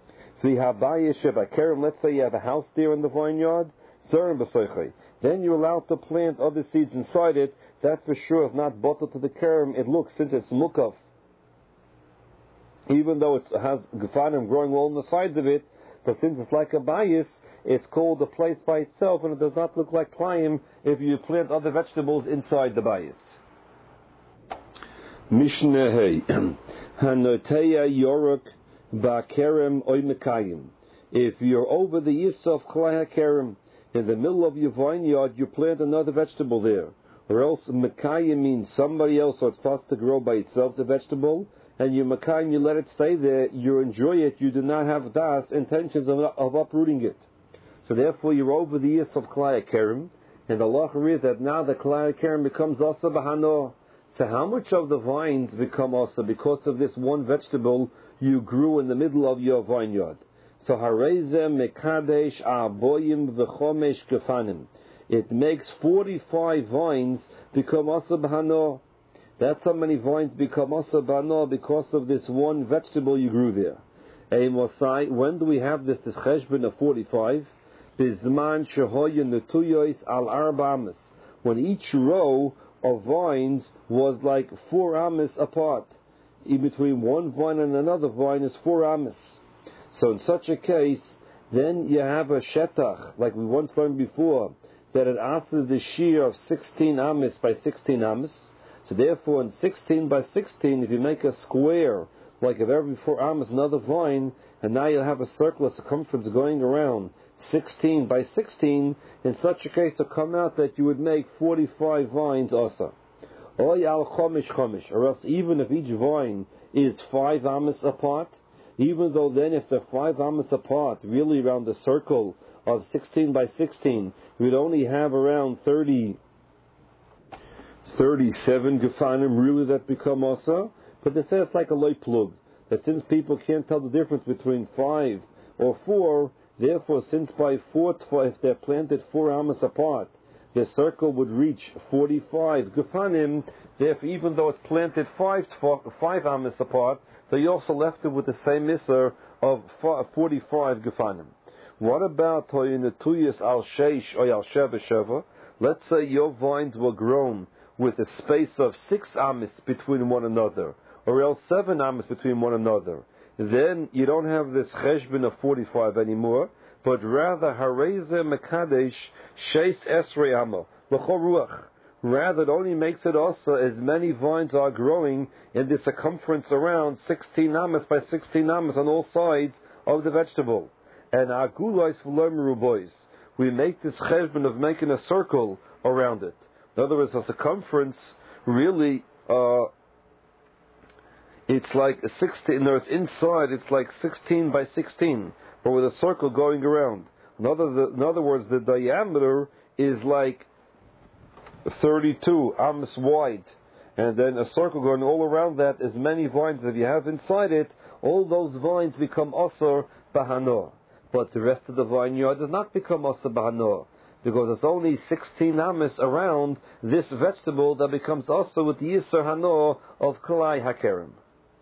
Let's say you have a house there in the vineyard, then you're allowed to plant other seeds inside it. That for sure is not bottled to the kerem. It looks, since it's mukaf, even though it has gefanim growing all on the sides of it, but since it's like a bayis, it's called a place by itself, and it does not look like klayim if you plant other vegetables inside the bayis. Mishnah Hey Hanoteya Yoruk Ba'kerem Oy Mekayim. If you're over the yis of Klai HaKerem, in the middle of your vineyard, you plant another vegetable there. Or else Mekayim means somebody else, so it starts to grow by itself, the vegetable, and you Mekayim, you let it stay there, you enjoy it, you do not have das, intentions of, of uprooting it. So therefore you're over the yis of Klai HaKerem, and the halacha is that now the Klai HaKerem becomes Asa B'Hano. So how much of the vines become Asa because of this one vegetable you grew in the middle of your vineyard? So Hareze Mekadesh Aboyim V'chomesh Gefanim. It makes forty-five vines become Asa B'Hano. That's how many vines become Asa B'Hano because of this one vegetable you grew there. Hey Mosai, when do we have this, this cheshbon of forty-five? Bizman Shehoya Netuyois Al Arba Amis. When each row of vines was like four amis apart. In between one vine and another vine is four amis. So in such a case, then you have a shetach, like we once learned before, that it asks the shear of sixteen amis by sixteen amis. So therefore, in sixteen by sixteen, if you make a square, like of every four amis another vine, and now you'll have a circular circumference going around sixteen by sixteen, in such a case, it'll come out that you would make forty-five vines also. Oy al chomish chomish, or else even if each vine is five amis apart, even though then if they're five amas apart, really around the circle of sixteen by sixteen, we'd only have around thirty, thirty-seven gefanim really that become asa. But they say it's like a light plug, that since people can't tell the difference between five or four, therefore since by four, if they're planted four amas apart, the circle would reach forty-five gefanim. Therefore, even though it's planted five five amas apart, they also left it with the same miser of forty-five gefanim. What about Toyinatuyas al sheish or al sheva sheva? Let's say your vines were grown with a space of six amas between one another, or else seven amas between one another. Then you don't have this cheshbon of forty-five anymore, but rather hareze mekadesh sheis esrei amma l'chol ruach. Rather, it only makes it also as many vines are growing in the circumference around sixteen amas by sixteen amas on all sides of the vegetable. And agulois v'lomeru boys, we make this cheshbon of making a circle around it. In other words, the circumference really, uh, it's like a sixteen. No, it's inside. It's like sixteen by sixteen, but with a circle going around. In other, the, in other words, the diameter is like thirty-two amas wide, and then a circle going all around that, as many vines as you have inside it, all those vines become Asr Bahanor. But the rest of the vineyard does not become Asr Bahanor, because it's only sixteen amas around this vegetable that becomes Asr with the Yisr Hanor of Kalai HaKerem.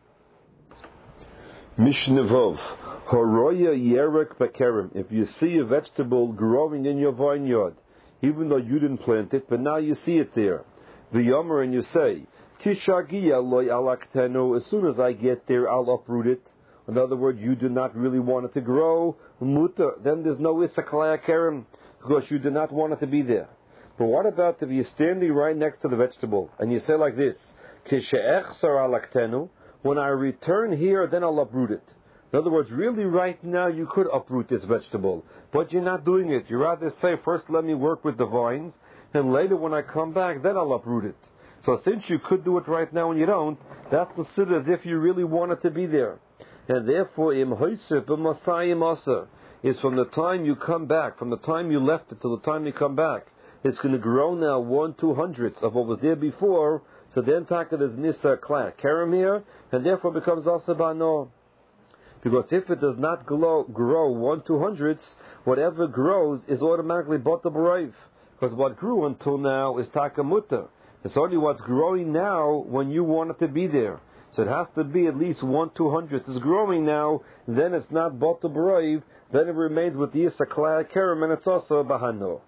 Mishnevov, Horoya Yerek Bakerem. If you see a vegetable growing in your vineyard, even though you didn't plant it, but now you see it there, the Yomer, and you say, Kishagiya loy alaktenu, as soon as I get there, I'll uproot it. In other words, you do not really want it to grow, muta, then there's no Issachalaya Kerem, because you do not want it to be there. But what about if you're standing right next to the vegetable, and you say like this, Kishe'echsar alaktenu, when I return here, then I'll uproot it. In other words, really right now you could uproot this vegetable, but you're not doing it. You rather say, first let me work with the vines, and later when I come back, then I'll uproot it. So since you could do it right now and you don't, that's considered as if you really want it to be there. And therefore, im hoysef b'masayim aser, is from the time you come back, from the time you left it till the time you come back, it's going to grow now one two hundredths of what was there before. So then taka is nisa klaya kerem here, and therefore becomes aser bano. Because if it does not grow, grow one two hundredths, whatever grows is automatically bota b'rayv. Because what grew until now is taka muta. It's only what's growing now when you want it to be there. So it has to be at least one two hundredths is growing now. Then it's not bota b'rayv. Then it remains with the yisa klaya kerem, and it's also bahano.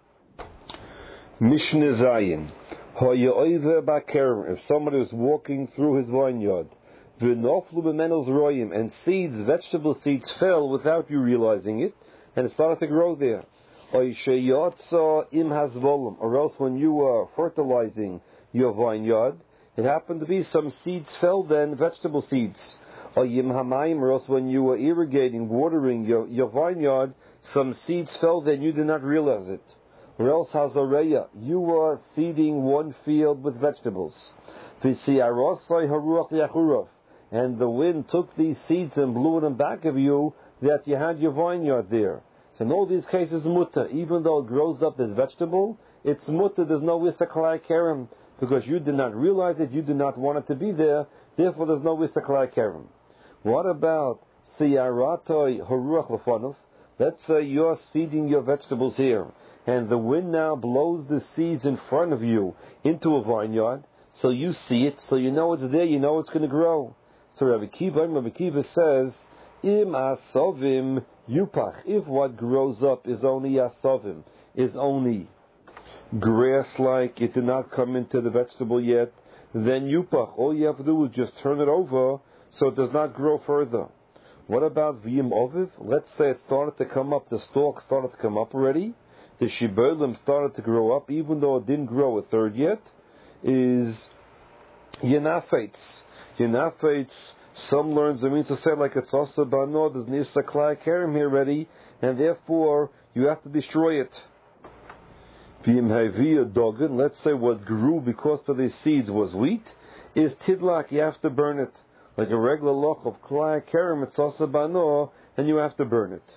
Mishnah Zayin. If somebody is walking through his vineyard, and seeds, vegetable seeds, fell without you realizing it, and it started to grow there. Or else when you were fertilizing your vineyard, it happened to be some seeds fell then, vegetable seeds. Or else when you were irrigating, watering your, your vineyard, some seeds fell then, you did not realize it. Or else hazareya, you were seeding one field with vegetables. And the wind took these seeds and blew them back of you, that you had your vineyard there. So in all these cases, muta, even though it grows up as vegetable, it's muta, there's no Issachalaya Kerem, because you did not realize it, you did not want it to be there, therefore there's no Issachalaya Kerem. What about siyaratoi haruach lefanov? Let's say you're seeding your vegetables here, and the wind now blows the seeds in front of you into a vineyard, so you see it, so you know it's there, you know it's going to grow. So Rabbi Kiva, Rabbi Kiva says, Im asovim yupach. If what grows up is only asovim, is only grass-like, it did not come into the vegetable yet, then yupach. All you have to do is just turn it over so it does not grow further. What about v'yim oviv? Let's say it started to come up, the stalk started to come up already, the shibolim started to grow up, even though it didn't grow a third yet, is yenafetz. Yenafetz, some learns it means to say like it's also bano, there's nisa klaya kerem here already, and therefore you have to destroy it. V'im haviya dogan, let's say what grew because of these seeds was wheat, is tidlak, you have to burn it. Like a regular loch of klaya kerem, it's also bano, and you have to burn it.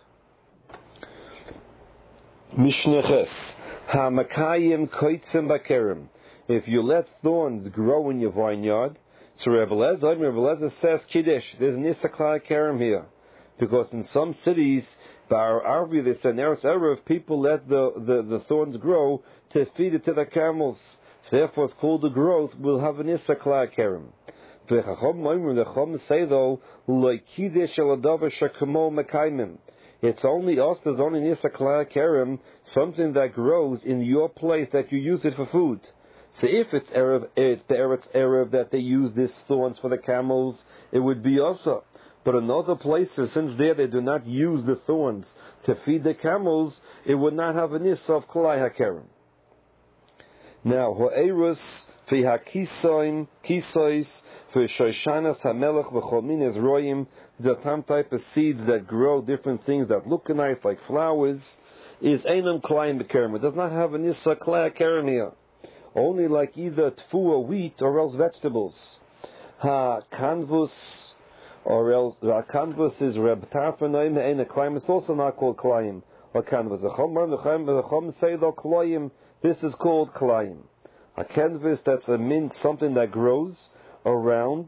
Mishneches, ha-makayim koitzim bakerem. If you let thorns grow in your vineyard, so Rebbe Lezer, Rebbe Lezer says Kiddush, there's Nisa Klaya Kerem here. Because in some cities, Bar Arvi, they say, Neres Erev, people let the, the, the thorns grow to feed it to their camels. So therefore it's called the growth, will have a Nisa Klaya Kerem. The Chacham say though, like Kiddush Eladavar Shekamo Mekaimim. It's only us, there's only Nisa Klaya Kerem, something that grows in your place that you use it for food. So if it's Erev, it's the Eretz Erev that they use these thorns for the camels, it would be also. But in other places, since there they do not use the thorns to feed the camels, it would not have a nissa of Klai HaKerem. Now, Ho'erus fi hakisoim, kisois, fi shoshanas hamelech v'chomin ezroim, the some type of seeds that grow different things that look nice like flowers, is Einam Klai HaKerem. It does not have a nissa Klai HaKerem here. Only like either tfu or wheat or else vegetables. Ha canvas or else ha canvas is reb tarfanoim and a climb. It's also not called climb or canvas. The chom the chom say though climb. This is called climb. A canvas that's a mint, something that grows around,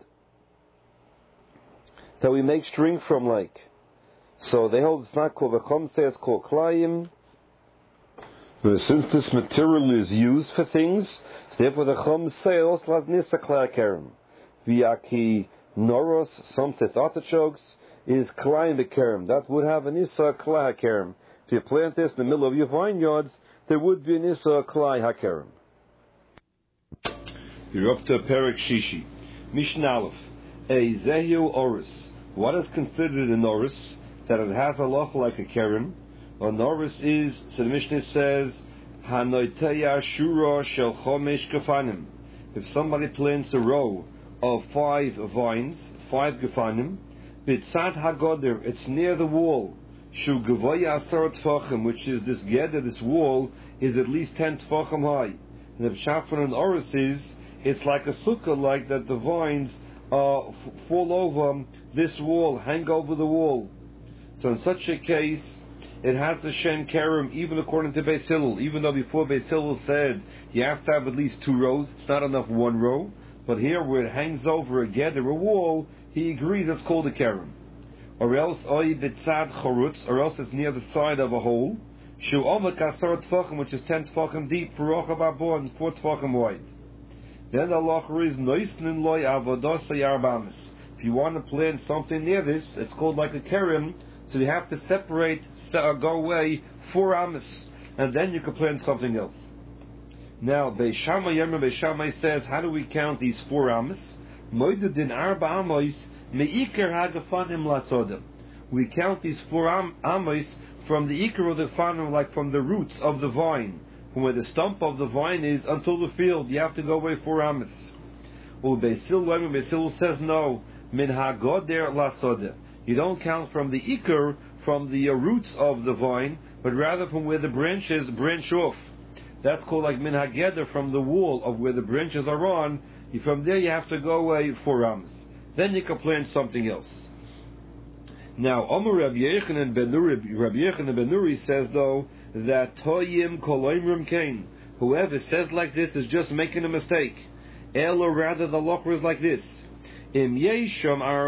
that we make string from, like. So they hold it's not called the chum says it's called klayim. Since this material is used for things, so therefore the chum say also has nisa klay kerem. Viaki noros, some says artichokes, is klayim bekerem. That would have a nisa klay kerem. If you plant this in the middle of your vineyards, there would be a nisa klay hakerem. You're up to Perek Shishi. Mishnah Aleph. A zehu oris. What is considered an oris? That it has a loch like a kerem. An oris is, so the Mishnah says, Hanoiteya shura shel chomesh gefanim. If somebody plants a row of five vines, five gefanim, bitzad hagoder, it's near the wall. Shu gevoya asar tfachim, which is this geder, this wall, is at least ten tfachim high. And if shafran and oris is, it's like a sukkah, like that the vines uh, f- fall over this wall, hang over the wall. So in such a case, it has the shen kerem, even according to Beis Hillel. Even though before Beis Hillel said you have to have at least two rows, it's not enough one row. But here, where it hangs over a gather, a wall, he agrees it's called a kerem. Or else, oy bitzad chorutz, or else it's near the side of a hole. Shu omak asar tfachim, which is ten tfachim deep, v'rochav arbor, and four tfachim wide. Then the halacha is noisnin loy avodas yarbamis. If you want to plant something near this, it's called like a kerem. So you have to separate, uh, go away four amas, and then you can plant something else. Now, Beis Shammai Yemer Beis Shammai says, how do we count these four amas? Moedudin arba amos meiker hagafanim lasodim. We count these four am- amos from the ikar of the fanim, like from the roots of the vine, from where the stump of the vine is until the field. You have to go away four amas. Well, Beis Hillel Yemer Beis Hillel says no. Min hagoder lasodim. You don't count from the ikar, from the uh, roots of the vine, but rather from where the branches branch off. That's called like min hageder, from the wall of where the branches are on. From there you have to go away four amos. Then you can plant something else. Now, Omer Rabbi Yochanan ben Nuri, Rabbi Yochanan ben Nuri says though that toyim koloimrim kain. Whoever says like this is just making a mistake. El, or rather the locher is like this. If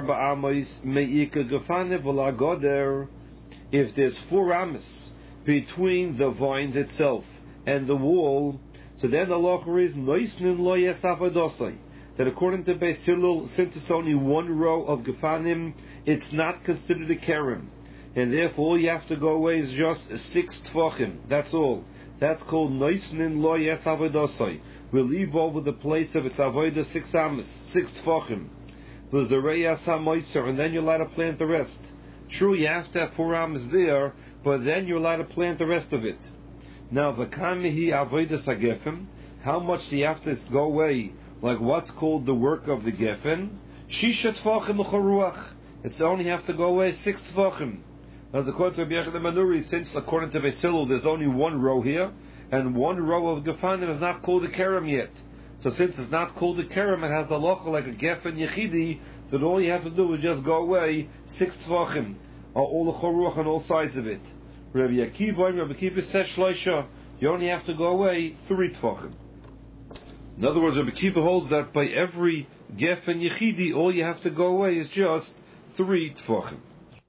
there's four amos between the vines itself and the wall, so then the locher is noisnin lo yesavadosai. That according to Beis Hillel, since it's only one row of gefanim, it's not considered a kerem, and therefore all you have to go away is just six tfachim. That's all. That's called noisnin lo yesavadosai. We'll leave over the place of its avodah six amos, six tfachim. And then you're allowed to plant the rest. True, you have to have four amos there, but then you're allowed to plant the rest of it. Now, v'kamihi avodas hagefim. How much do you have to go away? Like what's called the work of the gefen? Shisha tfachim l'choruach. It's only have to go away six tfachim. As according to Rabbi Yochanan ben Nuri, since according to Beis Hillel there's only one row here, and one row of gefanim is not called a kerem yet. So since it's not called a kerem, it has the locha like a gefen yechidi, that all you have to do is just go away six tfachim, all the choruach on all sides of it. Rabbi Akiva, Rabbi Akiva says shloisha, you only have to go away three tfachim. In other words, Rabbi Akiva holds that by every gefen yechidi, all you have to go away is just three tfachim.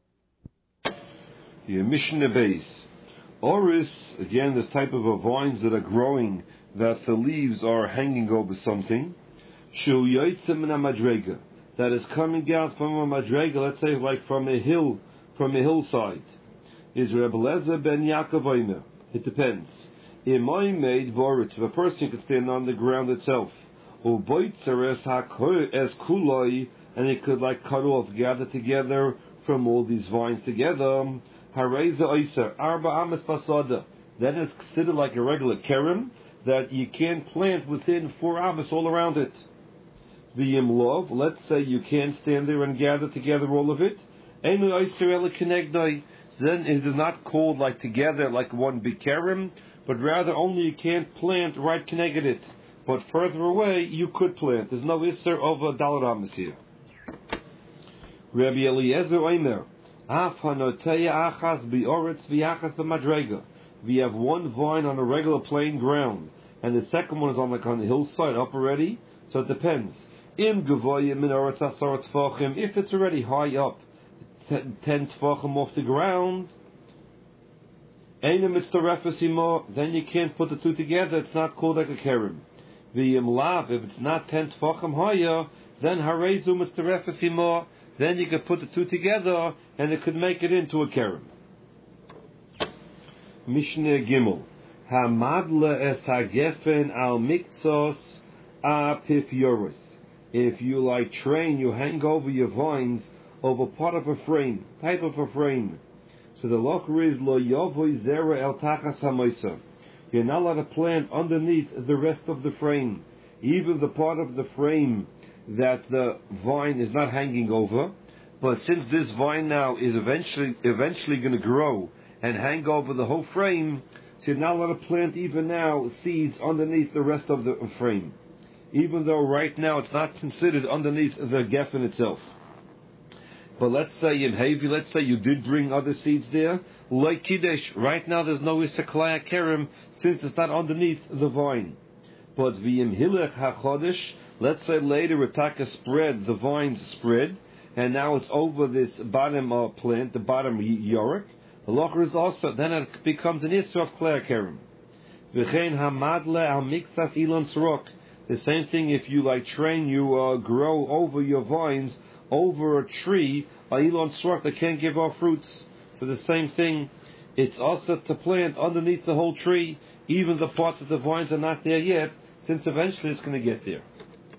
Your Mishnah base. Oris, again, this type of a vines that are growing, that the leaves are hanging over something. Shu yotzem min madrega, that is coming out from a madrega, let's say like from a hill, from a hillside. Is Rebbe Lezer ben Yaakov Omer. It depends. Imay made vorit, if a person can stand on the ground itself. Uboitzer es hakol es kuloi, and it could like cut off, gather together from all these vines together. Hareza oiser arba amas pasada. Then it's considered like a regular kerem, that you can't plant within four amas all around it. The yimlov, let's say you can't stand there and gather together all of it. Enu oiser ele kenegdai. Then it is not called like together like one big kerem, but rather only you can't plant right connected it. But further away you could plant. There's no iser of a daled amas here. Rabbi Eliezer Omer. We have one vine on a regular plain ground, and the second one is on like on the hillside up already. So it depends. Im gevoyim minorat asar tfachim. If it's already high up, ten, ten tfachim off the ground, einem mitzarefes imo, then you can't put the two together. It's not called like a kerem. V'im lav, if it's not ten tfachim higher, then harezu mitzarefes imo. Then you could put the two together, and it could make it into a kerem. Mishnah Gimel. Hamadle es hagefen al miktzos apifyorus. If you like train, you hang over your vines over part of a frame, type of a frame. So the locher is lo yovoi zera el tachas hamoisa. You're not allowed to plant underneath the rest of the frame, even the part of the frame that the vine is not hanging over. But since this vine now is eventually eventually going to grow and hang over the whole frame, so you're not allowed to plant even now seeds underneath the rest of the frame, even though right now it's not considered underneath the geffen itself. But let's say in Havi, let's say you did bring other seeds there, like Kiddush, right now there's no Isaklaya Kerem since it's not underneath the vine. But V'im Hilech HaChodesh, let's say later Ritaka spread, the vines spread, and now it's over this bottom uh, plant, the bottom Yorek, the locher is also, then it becomes an Isra of Klaya Kerem. V'chein Hamadle Al Mixas Ilon Sorok. The same thing if you like train, you uh, grow over your vines, over a tree, a Ilon Sorok that can't give off fruits. So the same thing, it's also to plant underneath the whole tree, even the parts of the vines are not there yet, since eventually it's going to get there.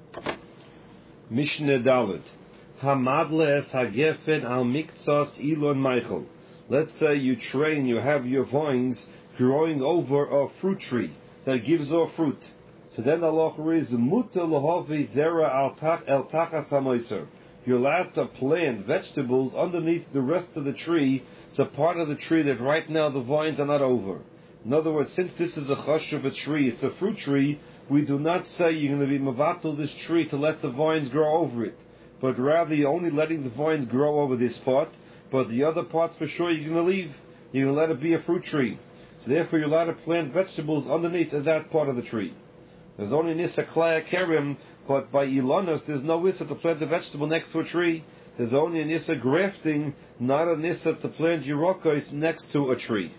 Mishnah Dalet. Hamadle es hagefen al miktzos Ilon Michael. Let's say you train, you have your vines growing over a fruit tree that gives off fruit. So then the halacha is muta lahavi zera el tachas hamoiser. You're allowed to plant vegetables underneath the rest of the tree. It's a part of the tree that right now the vines are not over. In other words, since this is a chush of a tree, it's a fruit tree, we do not say you're going to be mavatal this tree to let the vines grow over it, but rather you're only letting the vines grow over this part, but the other parts for sure you're going to leave. You're going to let it be a fruit tree. So therefore you're allowed to plant vegetables underneath that part of the tree. There's only Nisa Klaya Kerim, but by Ilonos there's no Nisa to plant the vegetable next to a tree. There's only a Nisa grafting, not a Nisa to plant Yerokos next to a tree.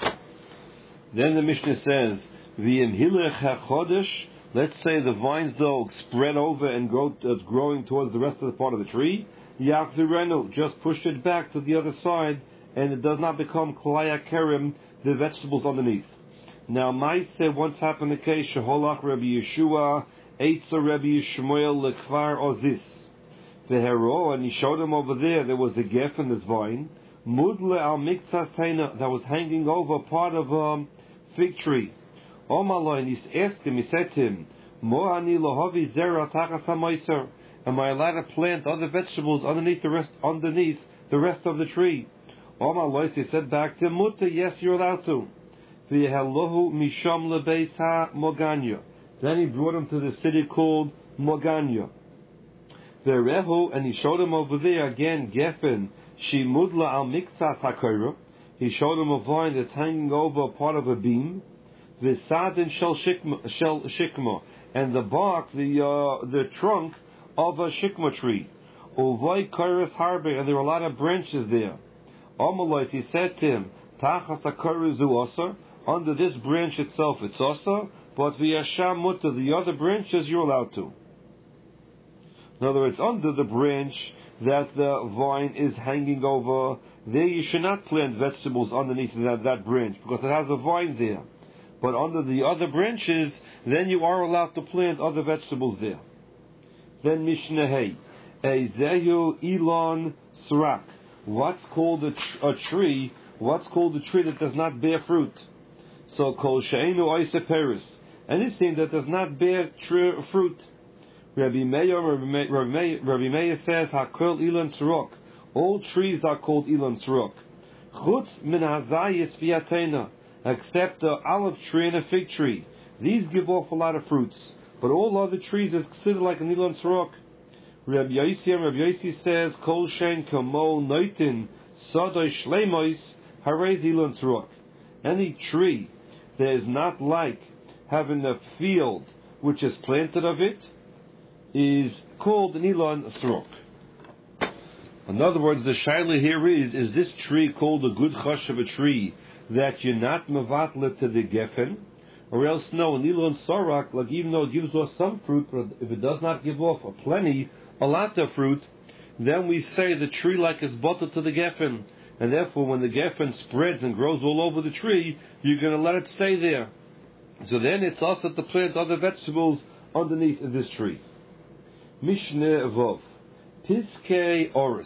Then the Mishnah says, V'im hilech hachodesh. Let's say the vines though spread over and grow, uh, growing towards the rest of the part of the tree. Yachzirenu, just push it back to the other side, and it does not become Klaya Kerim, the vegetables underneath. Now, Maaseh once happened the case, Sheholach Rabbi Yeshua, Eitza Rabbi Yishmael Lekvar Ozis. The hero, and he showed him over there, there was a gef in this vine, Mudle al Miktzas Taina, that was hanging over part of a um, fig tree. Omaloi, and he asked him, he said to him, Mohani Lohavi Zera Tachas HaMoiser, am I allowed to plant other vegetables underneath the rest, underneath the rest of the tree? Omaloi, he said back to him, Mutta, yes, you're allowed to. Then he brought him to the city called Moganya. And he showed him over there again, Geffen, Shimudla al Miktzas HaKoira. He showed him a vine that's hanging over a part of a beam. V'sadin shel shikma, and the bark, the uh, the trunk of a shikma tree. Uvay kairas harbe, and there were a lot of branches there. Omalais, he said to him, Tachas HaKoira zu osar. Under this branch itself, it's also, but v'yasham muta, the other branches you're allowed to. In other words, under the branch that the vine is hanging over, there you should not plant vegetables underneath that, that branch, because it has a vine there. But under the other branches, then you are allowed to plant other vegetables there. Then Mishnah Hey, Ezehu Elon Srak. What's called a, tr- a tree? What's called a tree that does not bear fruit? So Kol She'enu Oise Peris, anything that does not bear tr- fruit. Rabbi Meir, Rabbi Meir, Rabbi Meir, Rabbi Meir says, Hakol Elon Srok. All trees are called Elon Srok. Chutz min hazayis v'yatena, except the olive tree and a fig tree. These give off a lot of fruits, but all other trees is considered like an Elon Srok. Rabbi Yossi, Rabbi Yossi says, Kol Shen Kamo Noitin Sodoi Shleimois Harez Elon Srok. Any tree that is not like having a field which is planted of it, is called an Ilan Srok. In other words, the shaila here is, is this tree called a good chosh of a tree that you're not mevatlet to the geffen, or else no, an Ilan Srok, like even though it gives off some fruit, but if it does not give off a plenty, a lot of fruit, then we say the tree like is bottled to the geffen, and therefore when the geffen spreads and grows all over the tree, you're going to let it stay there. So then it's also to plant other vegetables underneath this tree. Mishneh Vov. Piskei Oris.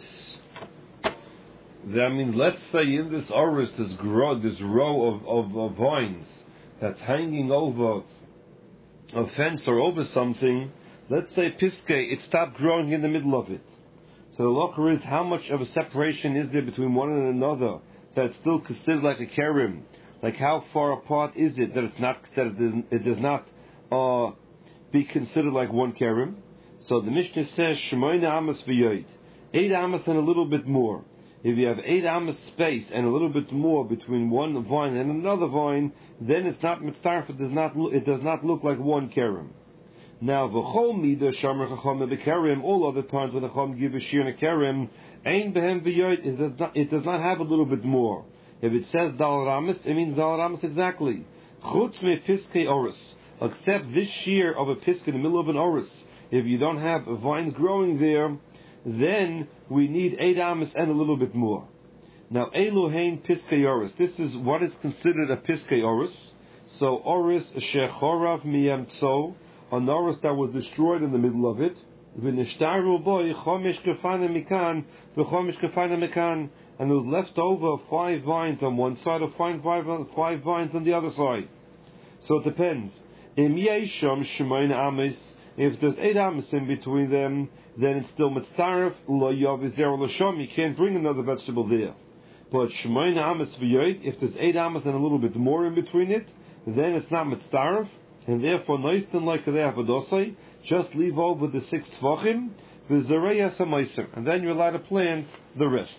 That means, let's say in this Oris, this, grow, this row of, of, of vines that's hanging over a fence or over something, let's say Piskei, it stopped growing in the middle of it. So the locher is, how much of a separation is there between one and another that it's still considered like a kerim? Like how far apart is it that it's not that it does, it does not uh, be considered like one kerim? So the Mishnah says Shemoyne Amos v'yoid, eight amos and a little bit more. If you have eight amos space and a little bit more between one vine and another vine, then it's not mitzaref. It does not it does not look like one kerim. Now v'chol midah shamer chacham b'kerim. All other times when the chacham give a shir and a kerim, ein behem v'yoid. It does not it does not have a little bit more. If it says dal ramis, it means dal ramis exactly. Chutz me piskei oris. Except this shear of a pisk in the middle of an oris. If you don't have vines growing there, then we need eight amas and a little bit more. Now, Elohein piskei oris. This is what is considered a piskei oris. So, oris shechorav miyamtso, an oris that was destroyed in the middle of it. V'nishtaru boy chomish kefana mikan, v'chomish kefana mikan. And there was left over five vines on one side or five, five, five vines on the other side. So it depends. Im yesham shemoin amis. If there's eight amos in between them, then it's still mitzaref lo yavizer l'sham. You can't bring another vegetable there. But shemoin amos v'yoid, if there's eight amos and a little bit more in between it, then it's not mitzaref, and therefore noistin like the avodosai, just leave over the six tvachim v'zarei asamaiser, and then you're allowed to plant the rest.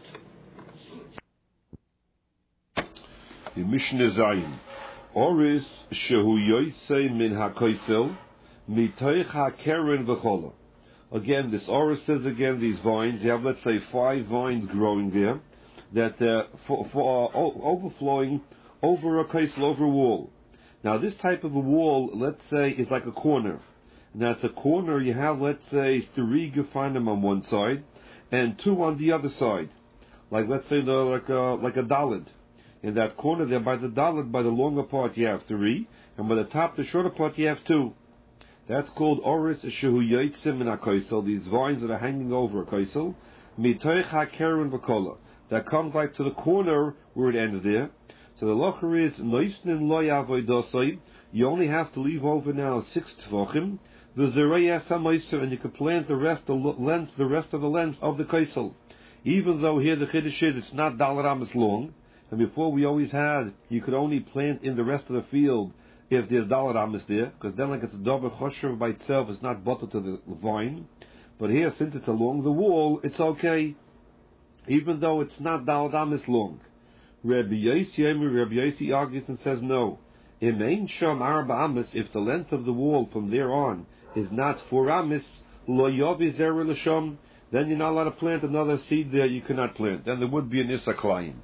The Mishnah Zayin. Oris shehu yoytzei min hakoisel mitoich hakeren v'chola. Again, this Oris says again these vines. You have, let's say, five vines growing there that uh, for, for uh, overflowing over a kaisel, over a wall. Now, this type of a wall, let's say, is like a corner. Now, at the corner, you have, let's say, three gefanim on one side and two on the other side. Like, let's say, the, like a like a dalid. In that corner there, by the dalid, by the longer part, you have three, and by the top, the shorter part, you have two. That's called oris shehu yotzim min hakoisel. These vines that are hanging over a koisel, mitoich hakeren v'kola. That comes like to the corner where it ends there. So the locher is noisnin lo yavoidosai. You only have to leave over now six tvachim. The zerei asamoiser, and you can plant the rest, the length, the rest of the length of the koisel. Even though here the chiddush is it's not daled amos long. And before we always had, you could only plant in the rest of the field if there's daled amos there, because then like it's a dober choshev by itself, it's not bottled to the vine. But here, since it's along the wall, it's okay, even though it's not daled amos long. Rabbi Yossi, Rabbi Yossi argues and says no. Im ein sham arba amos, if the length of the wall from there on is not four amos, lo yovi zer l'sham, then you're not allowed to plant another seed there. You cannot plant. Then there would be an issa klayim.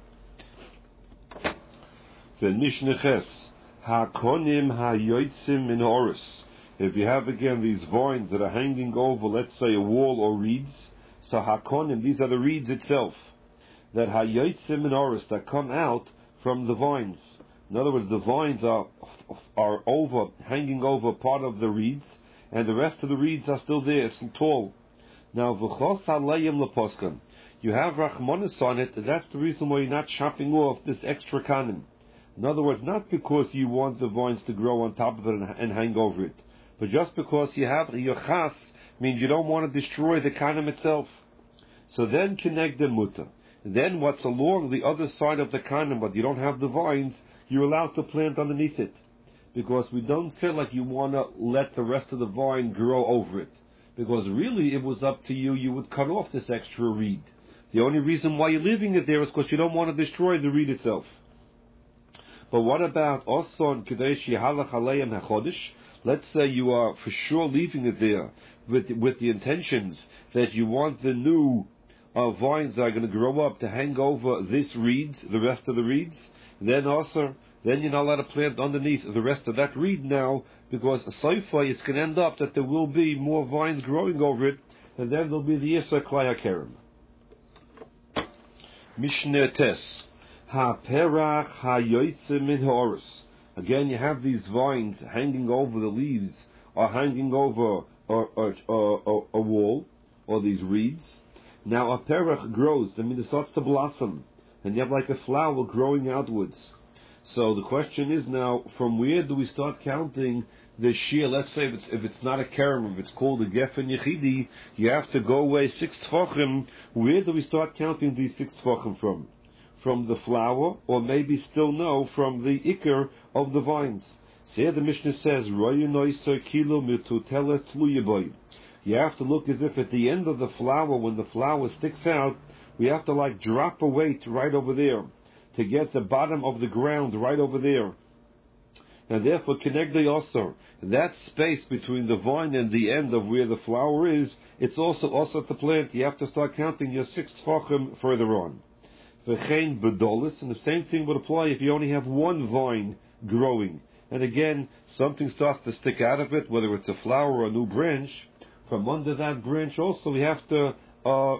The Mishnah Ches, Hakonim hayotzim min oris. If you have again these vines that are hanging over, let's say, a wall or reeds, so hakonim, these are the reeds itself, that hayotzim min oris, that come out from the vines. In other words, the vines are are over, hanging over part of the reeds, and the rest of the reeds are still there, it's tall. Now, v'chos halayim leposkan, you have rachmanis on it. That's the reason why you're not chopping off this extra kanim. In other words, not because you want the vines to grow on top of it and, and hang over it, but just because you have yochas, means you don't want to destroy the kanim itself. So then connect the muta. Then what's along the other side of the kanim, but you don't have the vines, you're allowed to plant underneath it. Because we don't feel like you want to let the rest of the vine grow over it. Because really, it was up to you, you would cut off this extra reed. The only reason why you're leaving it there is because you don't want to destroy the reed itself. But what about Oson Kadesh Halach Aleim HaChodesh? Let's say you are for sure leaving it there with with the intentions that you want the new uh, vines that are going to grow up to hang over this reeds, the rest of the reeds. Then also, then you're not allowed to plant underneath the rest of that reed now, because Saifa, it's going to end up that there will be more vines growing over it, and then there'll be the Yisra Klai HaKerem. Mishneh Tes. Ha-perach ha-yoytze min ha'oros. Again, you have these vines hanging over the leaves, or hanging over a, a, a, a wall, or these reeds. Now, a perach grows, I mean, it starts to blossom, and you have like a flower growing outwards. So the question is now, from where do we start counting the shear? Let's say if it's, if it's not a kerem, if it's called a gefen yechidi, you have to go away six tfachim. Where do we start counting these six tfachim from? From the flower, or maybe still no, from the ikar of the vines. So here the Mishnah says, you have to look as if at the end of the flower, when the flower sticks out, we have to like drop a weight right over there to get the bottom of the ground right over there. And therefore, Kenegdei also, that space between the vine and the end of where the flower is, it's also also to plant. You have to start counting your six tfachim further on. V'chein bedolis, and the same thing would apply if you only have one vine growing. And again, something starts to stick out of it, whether it's a flower or a new branch. From under that branch also, we have to uh,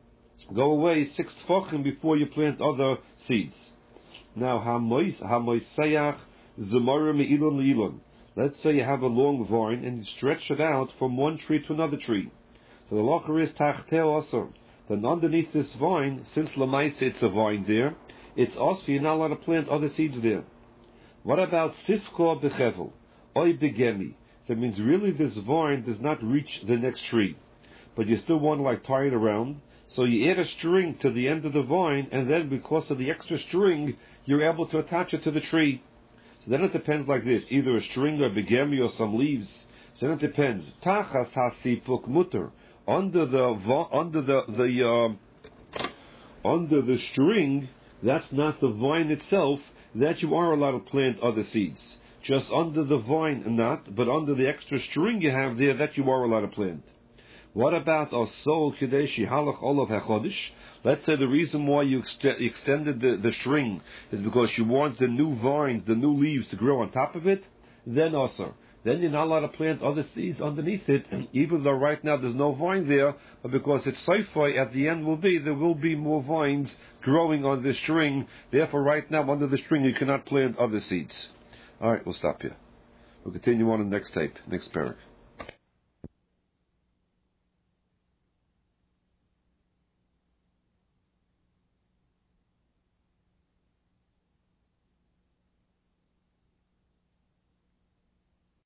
go away six tfachim before you plant other seeds. Now, hamois hamoisayach zemara me'ilon le'ilon. Let's say you have a long vine and you stretch it out from one tree to another tree. So the locher is tachteh also. Then underneath this vine, since lamaisa it's a vine there, it's also you're not allowed to plant other seeds there. What about sifko bechevel, oy begemi? That means really this vine does not reach the next tree, but you still want to like tie it around. So you add a string to the end of the vine, and then because of the extra string, you're able to attach it to the tree. So then it depends like this: either a string or begemi or some leaves. So then it depends. Tachas hasipuk mutter. Under the under the the uh, under the string, that's not the vine itself. That you are allowed to plant other seeds. Just under the vine, not, but under the extra string you have there, that you are allowed to plant. What about Asol Kadeshi Halach Olav HaChodesh? Let's say the reason why you ext- extended the, the string is because you want the new vines, the new leaves to grow on top of it. Then also, then you're not allowed to plant other seeds underneath it, even though right now there's no vine there, but because it's Saifai, at the end will be, there will be more vines growing on the string. Therefore, right now, under the string, you cannot plant other seeds. All right, we'll stop here. We'll continue on in the next tape, next parak.